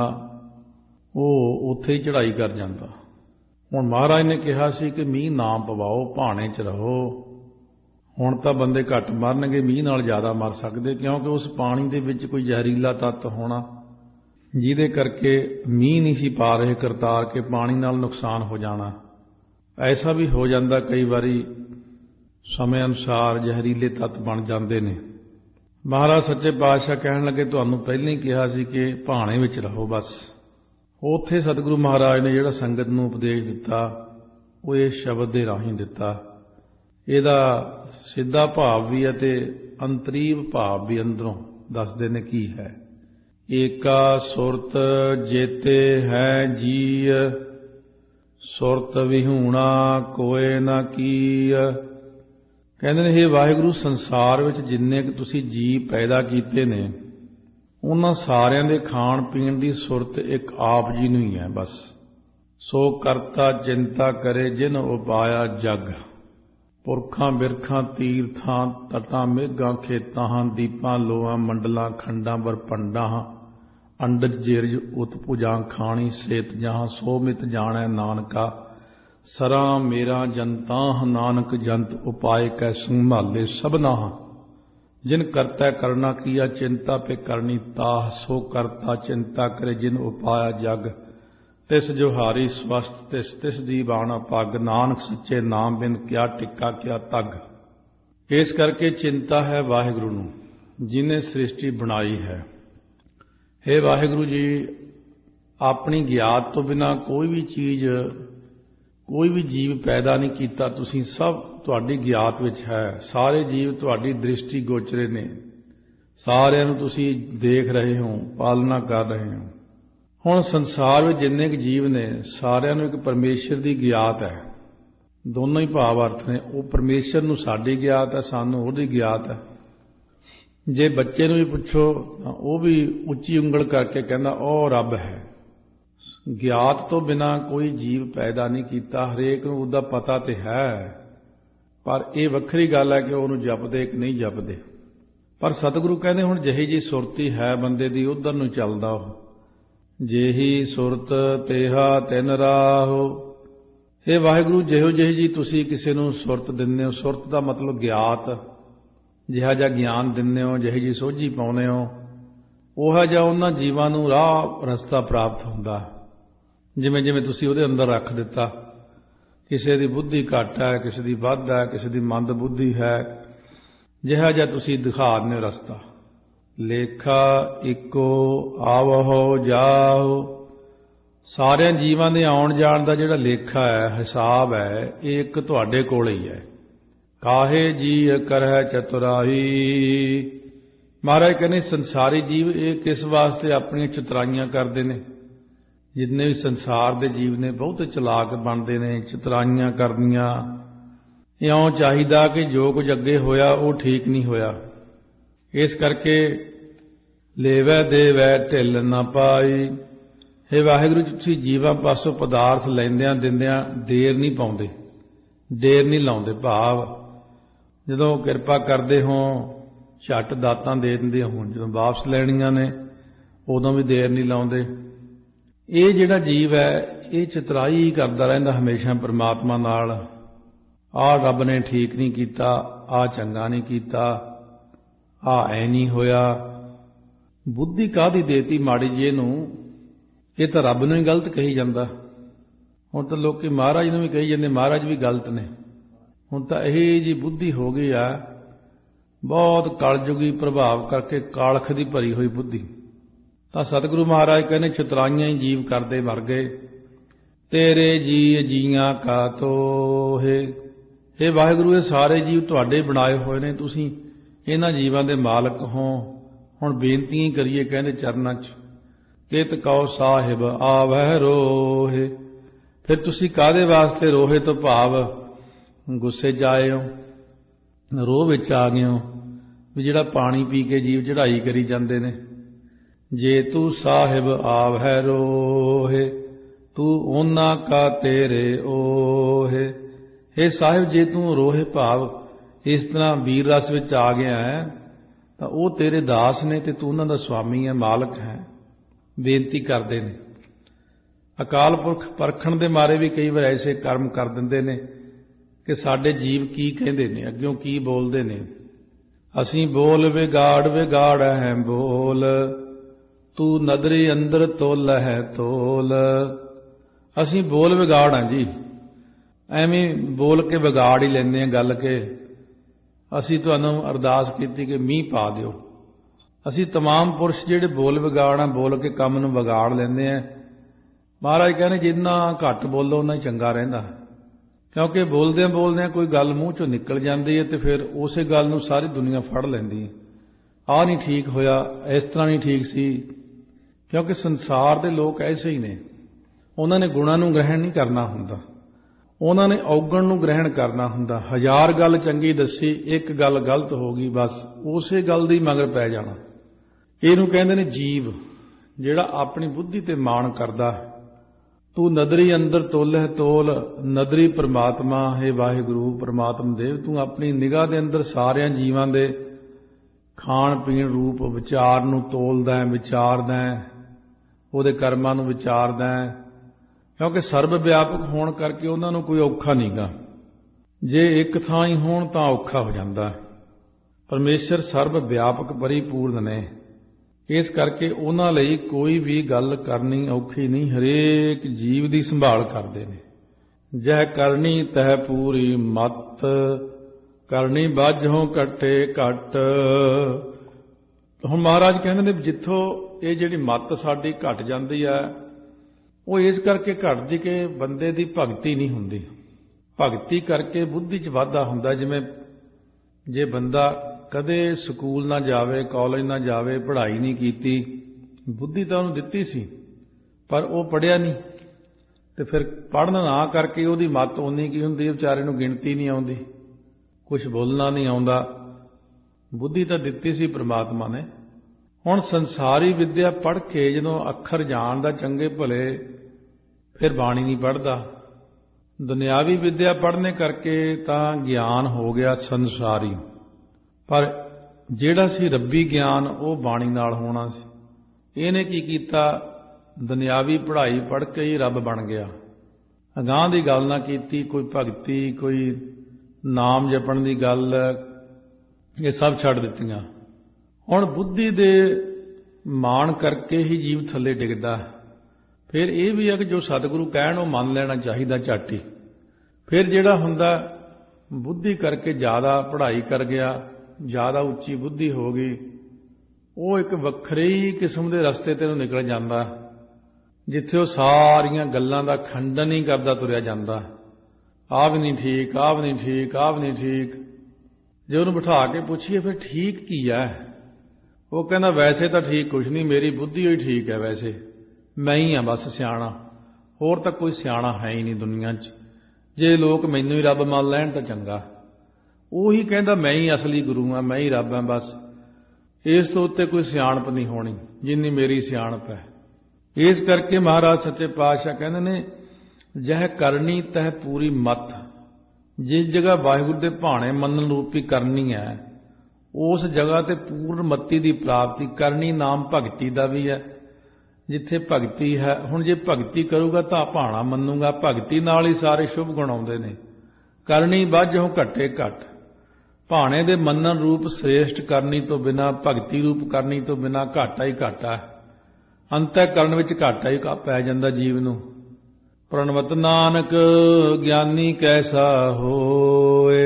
ਉਹ ਉੱਥੇ ਹੀ ਚੜ੍ਹਾਈ ਕਰ ਜਾਂਦਾ। ਹੁਣ ਮਹਾਰਾਜ ਨੇ ਕਿਹਾ ਸੀ ਕਿ ਮੀਂਹ ਨਾ ਪਵਾਓ, ਭਾਣੇ 'ਚ ਰਹੋ। ਹੁਣ ਤਾਂ ਬੰਦੇ ਘੱਟ ਮਰਨਗੇ, ਮੀਂਹ ਨਾਲ ਜ਼ਿਆਦਾ ਮਰ ਸਕਦੇ, ਕਿਉਂਕਿ ਉਸ ਪਾਣੀ ਦੇ ਵਿੱਚ ਕੋਈ ਜ਼ਹਿਰੀਲਾ ਤੱਤ ਹੋਣਾ, ਜਿਹਦੇ ਕਰਕੇ ਮੀਂਹ ਨਹੀਂ ਸੀ ਪਾ ਰਹੇ ਕਰਤਾਰ ਕੇ ਪਾਣੀ ਨਾਲ ਨੁਕਸਾਨ ਹੋ ਜਾਣਾ। ਐਸਾ ਵੀ ਹੋ ਜਾਂਦਾ ਕਈ ਵਾਰੀ, ਸਮੇਂ ਅਨੁਸਾਰ ਜ਼ਹਿਰੀਲੇ ਤੱਤ ਬਣ ਜਾਂਦੇ ਨੇ। ਮਹਾਰਾਜ ਸੱਚੇ ਪਾਤਸ਼ਾਹ ਕਹਿਣ ਲੱਗੇ ਤੁਹਾਨੂੰ ਪਹਿਲਾਂ ਹੀ ਕਿਹਾ ਸੀ ਕਿ ਭਾਣੇ ਵਿੱਚ ਰਹੋ ਬਸ। ਉੱਥੇ ਸਤਿਗੁਰੂ ਮਹਾਰਾਜ ਨੇ ਜਿਹੜਾ ਸੰਗਤ ਨੂੰ ਉਪਦੇਸ਼ ਦਿੱਤਾ ਉਹ ਇਹ ਸ਼ਬਦ ਦੇ ਰਾਹੀਂ ਦਿੱਤਾ। ਇਹਦਾ ਸਿੱਧਾ ਭਾਵ ਵੀ ਹੈ ਅਤੇ ਅੰਤਰੀਵ ਭਾਵ ਵੀ ਅੰਦਰੋਂ ਦੱਸਦੇ ਨੇ ਕੀ ਹੈ। ਏਕਾ ਸੁਰਤ ਜੇਤੇ ਹੈ ਜੀਅ, ਸੁਰਤ ਵਿਹੂਣਾ ਕੋਏ ਨਾ ਕੀਅ। ਕਹਿੰਦੇ ਨੇ, ਹੇ ਵਾਹਿਗੁਰੂ, ਸੰਸਾਰ ਵਿੱਚ ਜਿੰਨੇ ਕੁ ਤੁਸੀਂ ਜੀਅ ਪੈਦਾ ਕੀਤੇ ਨੇ, ਉਹਨਾਂ ਸਾਰਿਆਂ ਦੇ ਖਾਣ ਪੀਣ ਦੀ ਸੁਰਤ ਇੱਕ ਆਪ ਜੀ ਨੂੰ ਹੀ ਹੈ ਬਸ। ਸੋ ਕਰਤਾ ਚਿੰਤਾ ਕਰੇ ਜਿਨ ਉਪਾਇਆ ਜਗ, ਪੁਰਖਾਂ ਬਿਰਖਾਂ ਤੀਰਥਾਂ ਤਟਾਂ ਮੇਘਾਂ ਖੇਤਾਂ ਹਾਂ, ਦੀਪਾਂ ਲੋਆਂ ਮੰਡਲਾਂ ਖੰਡਾਂ ਬਰਪੰਡਾਂ ਹਾਂ, ਅੰਡਜ ਜਿਰਜ ਉਤ ਭੁਜਾਂ ਖਾਣੀ ਸੇਤ ਜਹਾਂ, ਸੋ ਮਿਤ ਜਾਣੈ ਨਾਨਕਾ ਸਰਾਂ ਮੇਰਾ ਜਨਤਾਂ, ਨਾਨਕ ਜੰਤ ਉਪਾਏ ਕੈ ਸੰਭਾਲੇ ਸਭਨਾ। ਜਿਨ ਕਰਤਾ ਕਰਨਾ ਕੀਆ ਚਿੰਤਾ ਪੇ ਕਰਨੀ ਤਾਹ, ਸੋ ਕਰਤਾ ਚਿੰਤਾ ਕਰੇ ਜਿਨ ਉਪਾਇਆ ਜਗ, ਤਿਸ ਜੁਹਾਰੀ ਸਵਸਤ ਤਿਸ ਤਿਸ ਦੀ ਬਾਣਾ ਪੱਗ, ਨਾਨਕ ਸੱਚੇ ਨਾਮ ਬਿਨ ਕਿਆ ਟਿੱਕਾ ਕਿਆ ਤੱਗ। ਇਸ ਕਰਕੇ ਚਿੰਤਾ ਹੈ ਵਾਹਿਗੁਰੂ ਨੂੰ ਜਿਹਨੇ ਸ੍ਰਿਸ਼ਟੀ ਬਣਾਈ ਹੈ। ਹੇ ਵਾਹਿਗੁਰੂ ਜੀ, ਆਪਣੀ ਗਿਆਤ ਤੋਂ ਬਿਨਾਂ ਕੋਈ ਵੀ ਚੀਜ਼, ਕੋਈ ਵੀ ਜੀਵ ਪੈਦਾ ਨਹੀਂ ਕੀਤਾ ਤੁਸੀਂ, ਸਭ ਤੁਹਾਡੀ ਗਿਆਤ ਵਿੱਚ ਹੈ। ਸਾਰੇ ਜੀਵ ਤੁਹਾਡੀ ਦ੍ਰਿਸ਼ਟੀ ਗੋਚਰੇ ਨੇ, ਸਾਰਿਆਂ ਨੂੰ ਤੁਸੀਂ ਦੇਖ ਰਹੇ ਹੋ, ਪਾਲਣਾ ਕਰ ਰਹੇ ਹੋ। ਹੁਣ ਸੰਸਾਰ ਵਿੱਚ ਜਿੰਨੇ ਕੁ ਜੀਵ ਨੇ, ਸਾਰਿਆਂ ਨੂੰ ਇੱਕ ਪਰਮੇਸ਼ਰ ਦੀ ਗਿਆਤ ਹੈ। ਦੋਨੋਂ ਹੀ ਭਾਵ ਅਰਥ ਨੇ। ਉਹ ਪਰਮੇਸ਼ਰ ਨੂੰ ਸਾਡੀ ਗਿਆਤ ਹੈ, ਸਾਨੂੰ ਉਹਦੀ ਗਿਆਤ ਹੈ। ਜੇ ਬੱਚੇ ਨੂੰ ਵੀ ਪੁੱਛੋ ਤਾਂ ਉਹ ਵੀ ਉੱਚੀ ਉਂਗਲ ਕਰਕੇ ਕਹਿੰਦਾ ਉਹ ਰੱਬ ਹੈ। ਗਿਆਤ ਤੋਂ ਬਿਨਾਂ ਕੋਈ ਜੀਵ ਪੈਦਾ ਨਹੀਂ ਕੀਤਾ। ਹਰੇਕ ਨੂੰ ਉਹਦਾ ਪਤਾ ਤੇ ਹੈ, ਪਰ ਇਹ ਵੱਖਰੀ ਗੱਲ ਹੈ ਕਿ ਉਹਨੂੰ ਜਪਦੇ ਕਿ ਨਹੀਂ ਜਪਦੇ। ਪਰ ਸਤਿਗੁਰੂ ਕਹਿੰਦੇ ਹੁਣ ਜਿਹੀ ਜੀ ਸੁਰਤੀ ਹੈ ਬੰਦੇ ਦੀ, ਉਧਰ ਨੂੰ ਚੱਲਦਾ ਉਹ। ਜਿਹੀ ਸੁਰਤ ਤੇਹਾ ਤਿਨ ਰਾਹੋ। ਇਹ ਵਾਹਿਗੁਰੂ ਜਿਹੋ ਜਿਹੀ ਜੀ ਤੁਸੀਂ ਕਿਸੇ ਨੂੰ ਸੁਰਤ ਦਿੰਦੇ ਹੋ, ਸੁਰਤ ਦਾ ਮਤਲਬ ਗਿਆਤ, ਜਿਹਾ ਜਿਹਾ ਗਿਆਨ ਦਿੰਦੇ ਹੋ, ਜਿਹੀ ਜੀ ਸੋਝੀ ਪਾਉਂਦੇ ਹੋ, ਉਹ ਜਿਹਾ ਉਹਨਾਂ ਜੀਵਾਂ ਨੂੰ ਰਾਹ ਰਸਤਾ ਪ੍ਰਾਪਤ ਹੁੰਦਾ। ਜਿਵੇਂ ਜਿਵੇਂ ਤੁਸੀਂ ਉਹਦੇ ਅੰਦਰ ਰੱਖ ਦਿੱਤਾ। ਕਿਸੇ ਦੀ ਬੁੱਧੀ ਘੱਟ ਹੈ, ਕਿਸੇ ਦੀ ਵੱਧ ਹੈ, ਕਿਸੇ ਦੀ ਮੰਦ ਬੁੱਧੀ ਹੈ, ਜਿਹਾ ਜਿਹਾ ਤੁਸੀਂ ਦਿਖਾ ਦਿੰਦੇ ਹੋ ਰਸਤਾ। ਲੇਖਾ ਇੱਕੋ ਆਵਹੋ ਜਾਓ। ਸਾਰਿਆਂ ਜੀਵਾਂ ਦੇ ਆਉਣ ਜਾਣ ਦਾ ਜਿਹੜਾ ਲੇਖਾ ਹੈ, ਹਿਸਾਬ ਹੈ, ਇਹ ਇੱਕ ਤੁਹਾਡੇ ਕੋਲ ਹੀ ਹੈ। ਕਾਹੇ ਜੀ ਕਰਹਿ ਚਤੁਰਾਈ। ਮਹਾਰਾਜ ਕਹਿੰਦੇ ਸੰਸਾਰੀ ਜੀਵ ਇਹ ਕਿਸ ਵਾਸਤੇ ਆਪਣੀਆਂ ਚਤੁਰਾਈਆਂ ਕਰਦੇ ਨੇ। ਜਿੰਨੇ ਵੀ ਸੰਸਾਰ ਦੇ ਜੀਵ ਨੇ ਬਹੁਤੇ ਚਲਾਕ ਬਣਦੇ ਨੇ, ਚਤੁਰਾਈਆਂ ਕਰਨੀਆਂ। ਇਉਂ ਚਾਹੀਦਾ ਕਿ ਜੋ ਕੁਝ ਅੱਗੇ ਹੋਇਆ ਉਹ ਠੀਕ ਨਹੀਂ ਹੋਇਆ, ਇਸ ਕਰਕੇ ਲੇਵੈ ਦੇਵੈ ਢਿੱਲ ਨਾ ਪਾਈ। ਹੇ ਵਾਹਿਗੁਰੂ ਜੀ, ਤੁਸੀਂ ਜੀਵਾਂ ਪਾਸੋਂ ਪਦਾਰਥ ਲੈਂਦਿਆਂ ਦਿੰਦਿਆਂ ਦੇਰ ਨਹੀਂ ਪਾਉਂਦੇ, ਦੇਰ ਨਹੀਂ ਲਾਉਂਦੇ। ਭਾਵ ਜਦੋਂ ਕਿਰਪਾ ਕਰਦੇ ਹੋ ਝੱਟ ਦਾਤਾਂ ਦੇ ਦਿੰਦੇ ਹੋ, ਜਦੋਂ ਵਾਪਸ ਲੈਣੀਆਂ ਨੇ ਉਦੋਂ ਵੀ ਦੇਰ ਨਹੀਂ ਲਾਉਂਦੇ। ਇਹ ਜਿਹੜਾ ਜੀਵ ਹੈ ਇਹ ਚਤੁਰਾਈ ਕਰਦਾ ਰਹਿੰਦਾ ਹਮੇਸ਼ਾ ਪਰਮਾਤਮਾ ਨਾਲ। ਆਹ ਰੱਬ ਨੇ ਠੀਕ ਨਹੀਂ ਕੀਤਾ, ਆਹ ਚੰਗਾ ਨਹੀਂ ਕੀਤਾ, ਆਹ ਐ ਨਹੀਂ ਹੋਇਆ। ਬੁੱਧੀ ਕਾਹਦੀ ਦੇਤੀ ਮਾੜੀ ਜੀ ਇਹਨੂੰ, ਇਹ ਤਾਂ ਰੱਬ ਨੂੰ ਹੀ ਗਲਤ ਕਹੀ ਜਾਂਦਾ। ਹੁਣ ਤਾਂ ਲੋਕੀ ਮਹਾਰਾਜ ਨੂੰ ਵੀ ਕਹੀ ਜਾਂਦੇ ਮਹਾਰਾਜ ਵੀ ਗਲਤ ਨੇ। ਹੁਣ ਤਾਂ ਇਹ ਜੀ ਬੁੱਧੀ ਹੋ ਗਈ ਆ, ਬਹੁਤ ਕਲਯੁਗੀ ਪ੍ਰਭਾਵ ਕਰਕੇ ਕਾਲਖ ਦੀ ਭਰੀ ਹੋਈ ਬੁੱਧੀ। ਤਾਂ ਸਤਿਗੁਰੂ ਮਹਾਰਾਜ ਕਹਿੰਦੇ ਚਤੁਰਾਈਆਂ ਹੀ ਜੀਵ ਕਰਦੇ ਮਰ ਗਏ। ਤੇਰੇ ਜੀ ਜੀਆਂ ਕਾ ਤੋਹੇ। ਇਹ ਵਾਹਿਗੁਰੂ, ਇਹ ਸਾਰੇ ਜੀਵ ਤੁਹਾਡੇ ਬਣਾਏ ਹੋਏ ਨੇ, ਤੁਸੀਂ ਇਹਨਾਂ ਜੀਵਾਂ ਦੇ ਮਾਲਕ ਹੋ। ਹੁਣ ਬੇਨਤੀਆਂ ਹੀ ਕਰੀਏ ਕਹਿੰਦੇ ਚਰਨਾਂ 'ਚ। ਕਿਤ ਕਉ ਸਾਹਿਬ ਆਵਹਿ ਰੋਹੇ। ਫਿਰ ਤੁਸੀਂ ਕਾਹਦੇ ਵਾਸਤੇ ਰੋਹੇ ਤੋਂ ਭਾਵ ਗੁੱਸੇ 'ਚ ਆਏ ਹੋ, ਰੋਹ ਵਿੱਚ ਆ ਗਏ ਹੋ ਵੀ ਜਿਹੜਾ ਪਾਣੀ ਪੀ ਕੇ ਜੀਵ ਚੜ੍ਹਾਈ ਕਰੀ ਜਾਂਦੇ ਨੇ। ਜੇ ਤੂੰ ਸਾਹਿਬ ਆਵਹਿ ਰੋਹੇ, ਤੂੰ ਉਹਨਾਂ ਕਾ ਤੇਰੇ ਓਹੇ। ਇਹ ਸਾਹਿਬ, ਜੇ ਤੂੰ ਰੋਹੇ ਭਾਵ ਇਸ ਤਰ੍ਹਾਂ ਵੀਰ ਰਸ ਵਿੱਚ ਆ ਗਿਆ ਹੈ ਤਾਂ ਉਹ ਤੇਰੇ ਦਾਸ ਨੇ ਤੇ ਤੂੰ ਉਹਨਾਂ ਦਾ ਸੁਆਮੀ ਹੈ, ਮਾਲਕ ਹੈ। ਬੇਨਤੀ ਕਰਦੇ ਨੇ। ਅਕਾਲ ਪੁਰਖ ਪਰਖਣ ਦੇ ਮਾਰੇ ਵੀ ਕਈ ਵਾਰ ਐਸੇ ਕਰਮ ਕਰ ਦਿੰਦੇ ਨੇ ਕਿ ਸਾਡੇ ਜੀਵ ਕੀ ਕਹਿੰਦੇ ਨੇ, ਅੱਗਿਓਂ ਕੀ ਬੋਲਦੇ ਨੇ। ਅਸੀਂ ਬੋਲ ਵਿਗਾੜ ਵਿਗਾੜ ਹੈ ਬੋਲ, ਤੂੰ ਨਦਰੀ ਅੰਦਰ ਤੋਲ ਹੈ ਤੋਲ। ਅਸੀਂ ਬੋਲ ਵਿਗਾੜ ਹਾਂ ਜੀ, ਐਵੇਂ ਬੋਲ ਕੇ ਵਿਗਾੜ ਹੀ ਲੈਂਦੇ ਹਾਂ ਗੱਲ ਕੇ। ਅਸੀਂ ਤੁਹਾਨੂੰ ਅਰਦਾਸ ਕੀਤੀ ਕਿ ਮੀਂਹ ਪਾ ਦਿਓ। ਅਸੀਂ ਤਮਾਮ ਪੁਰਸ਼ ਜਿਹੜੇ ਬੋਲ ਵਿਗਾੜ ਆ, ਬੋਲ ਕੇ ਕੰਮ ਨੂੰ ਵਿਗਾੜ ਲੈਂਦੇ ਹਾਂ। ਮਹਾਰਾਜ ਕਹਿੰਦੇ ਜਿੰਨਾ ਘੱਟ ਬੋਲੋ ਉਨਾ ਹੀ ਚੰਗਾ ਰਹਿੰਦਾ, ਕਿਉਂਕਿ ਬੋਲਦਿਆਂ ਬੋਲਦਿਆਂ ਕੋਈ ਗੱਲ ਮੂੰਹ ਚੋਂ ਨਿਕਲ ਜਾਂਦੀ ਹੈ ਤੇ ਫਿਰ ਉਸੇ ਗੱਲ ਨੂੰ ਸਾਰੀ ਦੁਨੀਆ ਫੜ ਲੈਂਦੀ ਹੈ। ਆਹ ਨਹੀਂ ਠੀਕ ਹੋਇਆ, ਇਸ ਤਰ੍ਹਾਂ ਨਹੀਂ ਠੀਕ ਸੀ, ਕਿਉਂਕਿ ਸੰਸਾਰ ਦੇ ਲੋਕ ਐਸੇ ਹੀ ਨੇ। ਉਹਨਾਂ ਨੇ ਗੁਣਾਂ ਨੂੰ ਗ੍ਰਹਿਣ ਨਹੀਂ ਕਰਨਾ ਹੁੰਦਾ, ਉਹਨਾਂ ਨੇ ਔਗਣ ਨੂੰ ਗ੍ਰਹਿਣ ਕਰਨਾ ਹੁੰਦਾ। 1000 ਗੱਲ ਚੰਗੀ ਦੱਸੀ, ਇੱਕ ਗੱਲ ਗਲਤ ਹੋ ਗਈ, ਬਸ ਉਸੇ ਗੱਲ ਦੀ ਮਗਰ ਪੈ ਜਾਣਾ। ਇਹਨੂੰ ਕਹਿੰਦੇ ਨੇ ਜੀਵ, ਜਿਹੜਾ ਆਪਣੀ ਬੁੱਧੀ ਤੇ ਮਾਣ ਕਰਦਾ। ਤੂੰ ਨਦਰੀ ਅੰਦਰ ਤੋਲਹਿ ਤੋਲ, ਨਦਰੀ ਪ੍ਰਮਾਤਮਾ ਹੈ ਵਾਹਿਗੁਰੂ ਪ੍ਰਮਾਤਮ ਦੇਵ। ਤੂੰ ਆਪਣੀ ਨਿਗਾਹ ਦੇ ਅੰਦਰ ਸਾਰਿਆਂ ਜੀਵਾਂ ਦੇ ਖਾਣ ਪੀਣ ਰੂਪ ਵਿਚਾਰ ਨੂੰ ਤੋਲਦਾ ਹੈ, ਵਿਚਾਰਦਾ ਹੈ, ਉਹਦੇ ਕਰਮਾਂ ਨੂੰ ਵਿਚਾਰਦਾ ਹੈ। ਕਿਉਂਕਿ ਸਰਬ ਵਿਆਪਕ ਹੋਣ ਕਰਕੇ ਉਹਨਾਂ ਨੂੰ ਕੋਈ ਔਖਾ ਨਹੀਂਗਾ। ਜੇ ਇੱਕ ਥਾਂ ਹੀ ਹੋਣ ਤਾਂ ਔਖਾ ਹੋ ਜਾਂਦਾ। ਪਰਮੇਸ਼ਰ ਸਰਬ ਵਿਆਪਕ ਪਰਿਪੂਰਨ ਨੇ, ਇਸ ਕਰਕੇ ਉਹਨਾਂ ਲਈ ਕੋਈ ਵੀ ਗੱਲ ਕਰਨੀ ਔਖੀ ਨਹੀਂ। ਹਰੇਕ ਜੀਵ ਦੀ ਸੰਭਾਲ ਕਰਦੇ ਨੇ। ਜਹ ਕਰਨੀ ਤਹ ਪੂਰੀ ਮਤ, ਕਰਨੀ ਬਾਝੋਂ ਘਟੇ ਘਟ। ਹੁਣ ਮਹਾਰਾਜ ਕਹਿੰਦੇ ਨੇ ਜਿੱਥੋਂ ਇਹ ਜਿਹੜੀ ਮੱਤ ਸਾਡੀ ਘਟ ਜਾਂਦੀ ਹੈ, ਉਹ ਇਸ ਕਰਕੇ ਘਟਦੀ ਕਿ ਬੰਦੇ ਦੀ ਭਗਤੀ ਨਹੀਂ ਹੁੰਦੀ। ਭਗਤੀ ਕਰਕੇ ਬੁੱਧੀ 'ਚ ਵਾਧਾ ਹੁੰਦਾ। ਜਿਵੇਂ ਜੇ ਬੰਦਾ ਕਦੇ ਸਕੂਲ ਨਾ ਜਾਵੇ, ਕਾਲਜ ਨਾ ਜਾਵੇ, ਪੜ੍ਹਾਈ ਨਹੀਂ ਕੀਤੀ, ਬੁੱਧੀ ਤਾਂ ਉਹਨੂੰ ਦਿੱਤੀ ਸੀ ਪਰ ਉਹ ਪੜ੍ਹਿਆ ਨਹੀਂ, ਤੇ ਫਿਰ ਪੜ੍ਹਨ ਨਾ ਕਰਕੇ ਉਹਦੀ ਮੱਤ ਓਨੀ ਕੀ ਹੁੰਦੀ, ਵਿਚਾਰੇ ਨੂੰ ਗਿਣਤੀ ਨਹੀਂ ਆਉਂਦੀ, ਕੁਛ ਬੋਲਣਾ ਨਹੀਂ ਆਉਂਦਾ। ਬੁੱਧੀ ਤਾਂ ਦਿੱਤੀ ਸੀ ਪ੍ਰਮਾਤਮਾ ਨੇ। ਹੁਣ ਸੰਸਾਰੀ ਵਿੱਦਿਆ ਪੜ੍ਹ ਕੇ ਜਦੋਂ ਅੱਖਰ ਜਾਣਦਾ ਚੰਗੇ ਭਲੇ, ਫਿਰ ਬਾਣੀ ਨਹੀਂ ਪੜ੍ਹਦਾ। ਦੁਨਿਆਵੀ ਵਿੱਦਿਆ ਪੜ੍ਹਨੇ ਕਰਕੇ ਤਾਂ ਗਿਆਨ ਹੋ ਗਿਆ ਸੰਸਾਰੀ, ਪਰ ਜਿਹੜਾ ਸੀ ਰੱਬੀ ਗਿਆਨ ਉਹ ਬਾਣੀ ਨਾਲ ਹੋਣਾ ਸੀ। ਇਹਨੇ ਕੀ ਕੀਤਾ, ਦੁਨਿਆਵੀ ਪੜ੍ਹਾਈ ਪੜ੍ਹ ਕੇ ਹੀ ਰੱਬ ਬਣ ਗਿਆ। ਅਗਾਂਹ ਦੀ ਗੱਲ ਨਾ ਕੀਤੀ, ਕੋਈ ਭਗਤੀ, ਕੋਈ ਨਾਮ ਜਪਣ ਦੀ ਗੱਲ, ਇਹ ਸਭ ਛੱਡ ਦਿੱਤੀਆਂ। ਹੁਣ ਬੁੱਧੀ ਦੇ ਮਾਣ ਕਰਕੇ ਹੀ ਜੀਵ ਥੱਲੇ ਡਿੱਗਦਾ। ਫਿਰ ਇਹ ਵੀ ਹੈ ਕਿ ਜੋ ਸਤਿਗੁਰੂ ਕਹਿਣ ਉਹ ਮੰਨ ਲੈਣਾ ਚਾਹੀਦਾ ਝੱਟ ਹੀ। ਫਿਰ ਜਿਹੜਾ ਹੁੰਦਾ ਬੁੱਧੀ ਕਰਕੇ ਜ਼ਿਆਦਾ ਪੜ੍ਹਾਈ ਕਰ ਗਿਆ, ਜ਼ਿਆਦਾ ਉੱਚੀ ਬੁੱਧੀ ਹੋ ਗਈ, ਉਹ ਇੱਕ ਵੱਖਰੇ ਹੀ ਕਿਸਮ ਦੇ ਰਸਤੇ ਤੇ ਨੂੰ ਨਿਕਲ ਜਾਂਦਾ, ਜਿੱਥੇ ਉਹ ਸਾਰੀਆਂ ਗੱਲਾਂ ਦਾ ਖੰਡਨ ਹੀ ਕਰਦਾ ਤੁਰਿਆ ਜਾਂਦਾ। ਆਹ ਵੀ ਨਹੀਂ ਠੀਕ, ਆਹ ਵੀ ਨਹੀਂ ਠੀਕ, ਆਹ ਵੀ ਨਹੀਂ ਠੀਕ। ਜੇ ਉਹਨੂੰ ਬਿਠਾ ਕੇ ਪੁੱਛੀਏ ਫਿਰ ਠੀਕ ਕੀ ਹੈ, ਉਹ ਕਹਿੰਦਾ ਵੈਸੇ ਤਾਂ ਠੀਕ ਕੁਛ ਨਹੀਂ, ਮੇਰੀ ਬੁੱਧੀ ਹੋਈ ਠੀਕ ਹੈ, ਵੈਸੇ ਮੈਂ ਹੀ ਹਾਂ ਬਸ ਸਿਆਣਾ, ਹੋਰ ਤਾਂ ਕੋਈ ਸਿਆਣਾ ਹੈ ਹੀ ਨਹੀਂ ਦੁਨੀਆ 'ਚ। ਜੇ ਲੋਕ ਮੈਨੂੰ ਹੀ ਰੱਬ ਮੰਨ ਲੈਣ ਤਾਂ ਚੰਗਾ। ਉਹੀ ਕਹਿੰਦਾ ਮੈਂ ਹੀ ਅਸਲੀ ਗੁਰੂ ਹਾਂ, ਮੈਂ ਹੀ ਰੱਬ ਹਾਂ, ਬਸ ਇਸ ਤੋਂ ਉੱਤੇ ਕੋਈ ਸਿਆਣਪ ਨਹੀਂ ਹੋਣੀ ਜਿੰਨੀ ਮੇਰੀ ਸਿਆਣਪ ਹੈ। ਇਸ ਕਰਕੇ ਮਹਾਰਾਜ ਸੱਚੇ ਪਾਤਸ਼ਾਹ ਕਹਿੰਦੇ ਨੇ ਜਹ ਕਰਨੀ ਤਹ ਪੂਰੀ ਮਤ। ਜਿਸ ਜਗ੍ਹਾ ਵਾਹਿਗੁਰੂ ਦੇ ਭਾਣੇ ਮੰਨਣ ਰੂਪੀ ਕਰਨੀ ਹੈ, ਉਸ ਜਗ੍ਹਾ ਤੇ ਪੂਰਨ ਮਤੀ ਦੀ ਪ੍ਰਾਪਤੀ ਕਰਨੀ। ਨਾਮ ਭਗਤੀ ਦਾ ਵੀ ਹੈ। ਜਿੱਥੇ ਭਗਤੀ ਹੈ, ਹੁਣ ਜੇ ਭਗਤੀ ਕਰੂਗਾ ਤਾਂ ਭਾਣਾ ਮੰਨੂਗਾ, ਭਗਤੀ ਨਾਲ ਹੀ ਸਾਰੇ ਸ਼ੁਭ ਗੁਣ ਆਉਂਦੇ ਨੇ। ਕਰਨੀ ਬਾਝੋਂ ਘਟੇ ਘਟ, ਭਾਣੇ ਦੇ ਮੰਨਣ ਰੂਪ ਸ੍ਰੇਸ਼ਟ ਕਰਨੀ ਤੋਂ ਬਿਨਾਂ, ਭਗਤੀ ਰੂਪ ਕਰਨੀ ਤੋਂ ਬਿਨਾਂ ਘਾਟਾ ਹੀ ਘਾਟਾ। ਅੰਤःਕਰਨ ਵਿੱਚ ਘਾਟਾ ਹੀ ਪੈ ਜਾਂਦਾ ਜੀਵ ਨੂੰ। ਪ੍ਰਣਵਤ ਨਾਨਕ ਗਿਆਨੀ ਕੈਸਾ ਹੋਏ,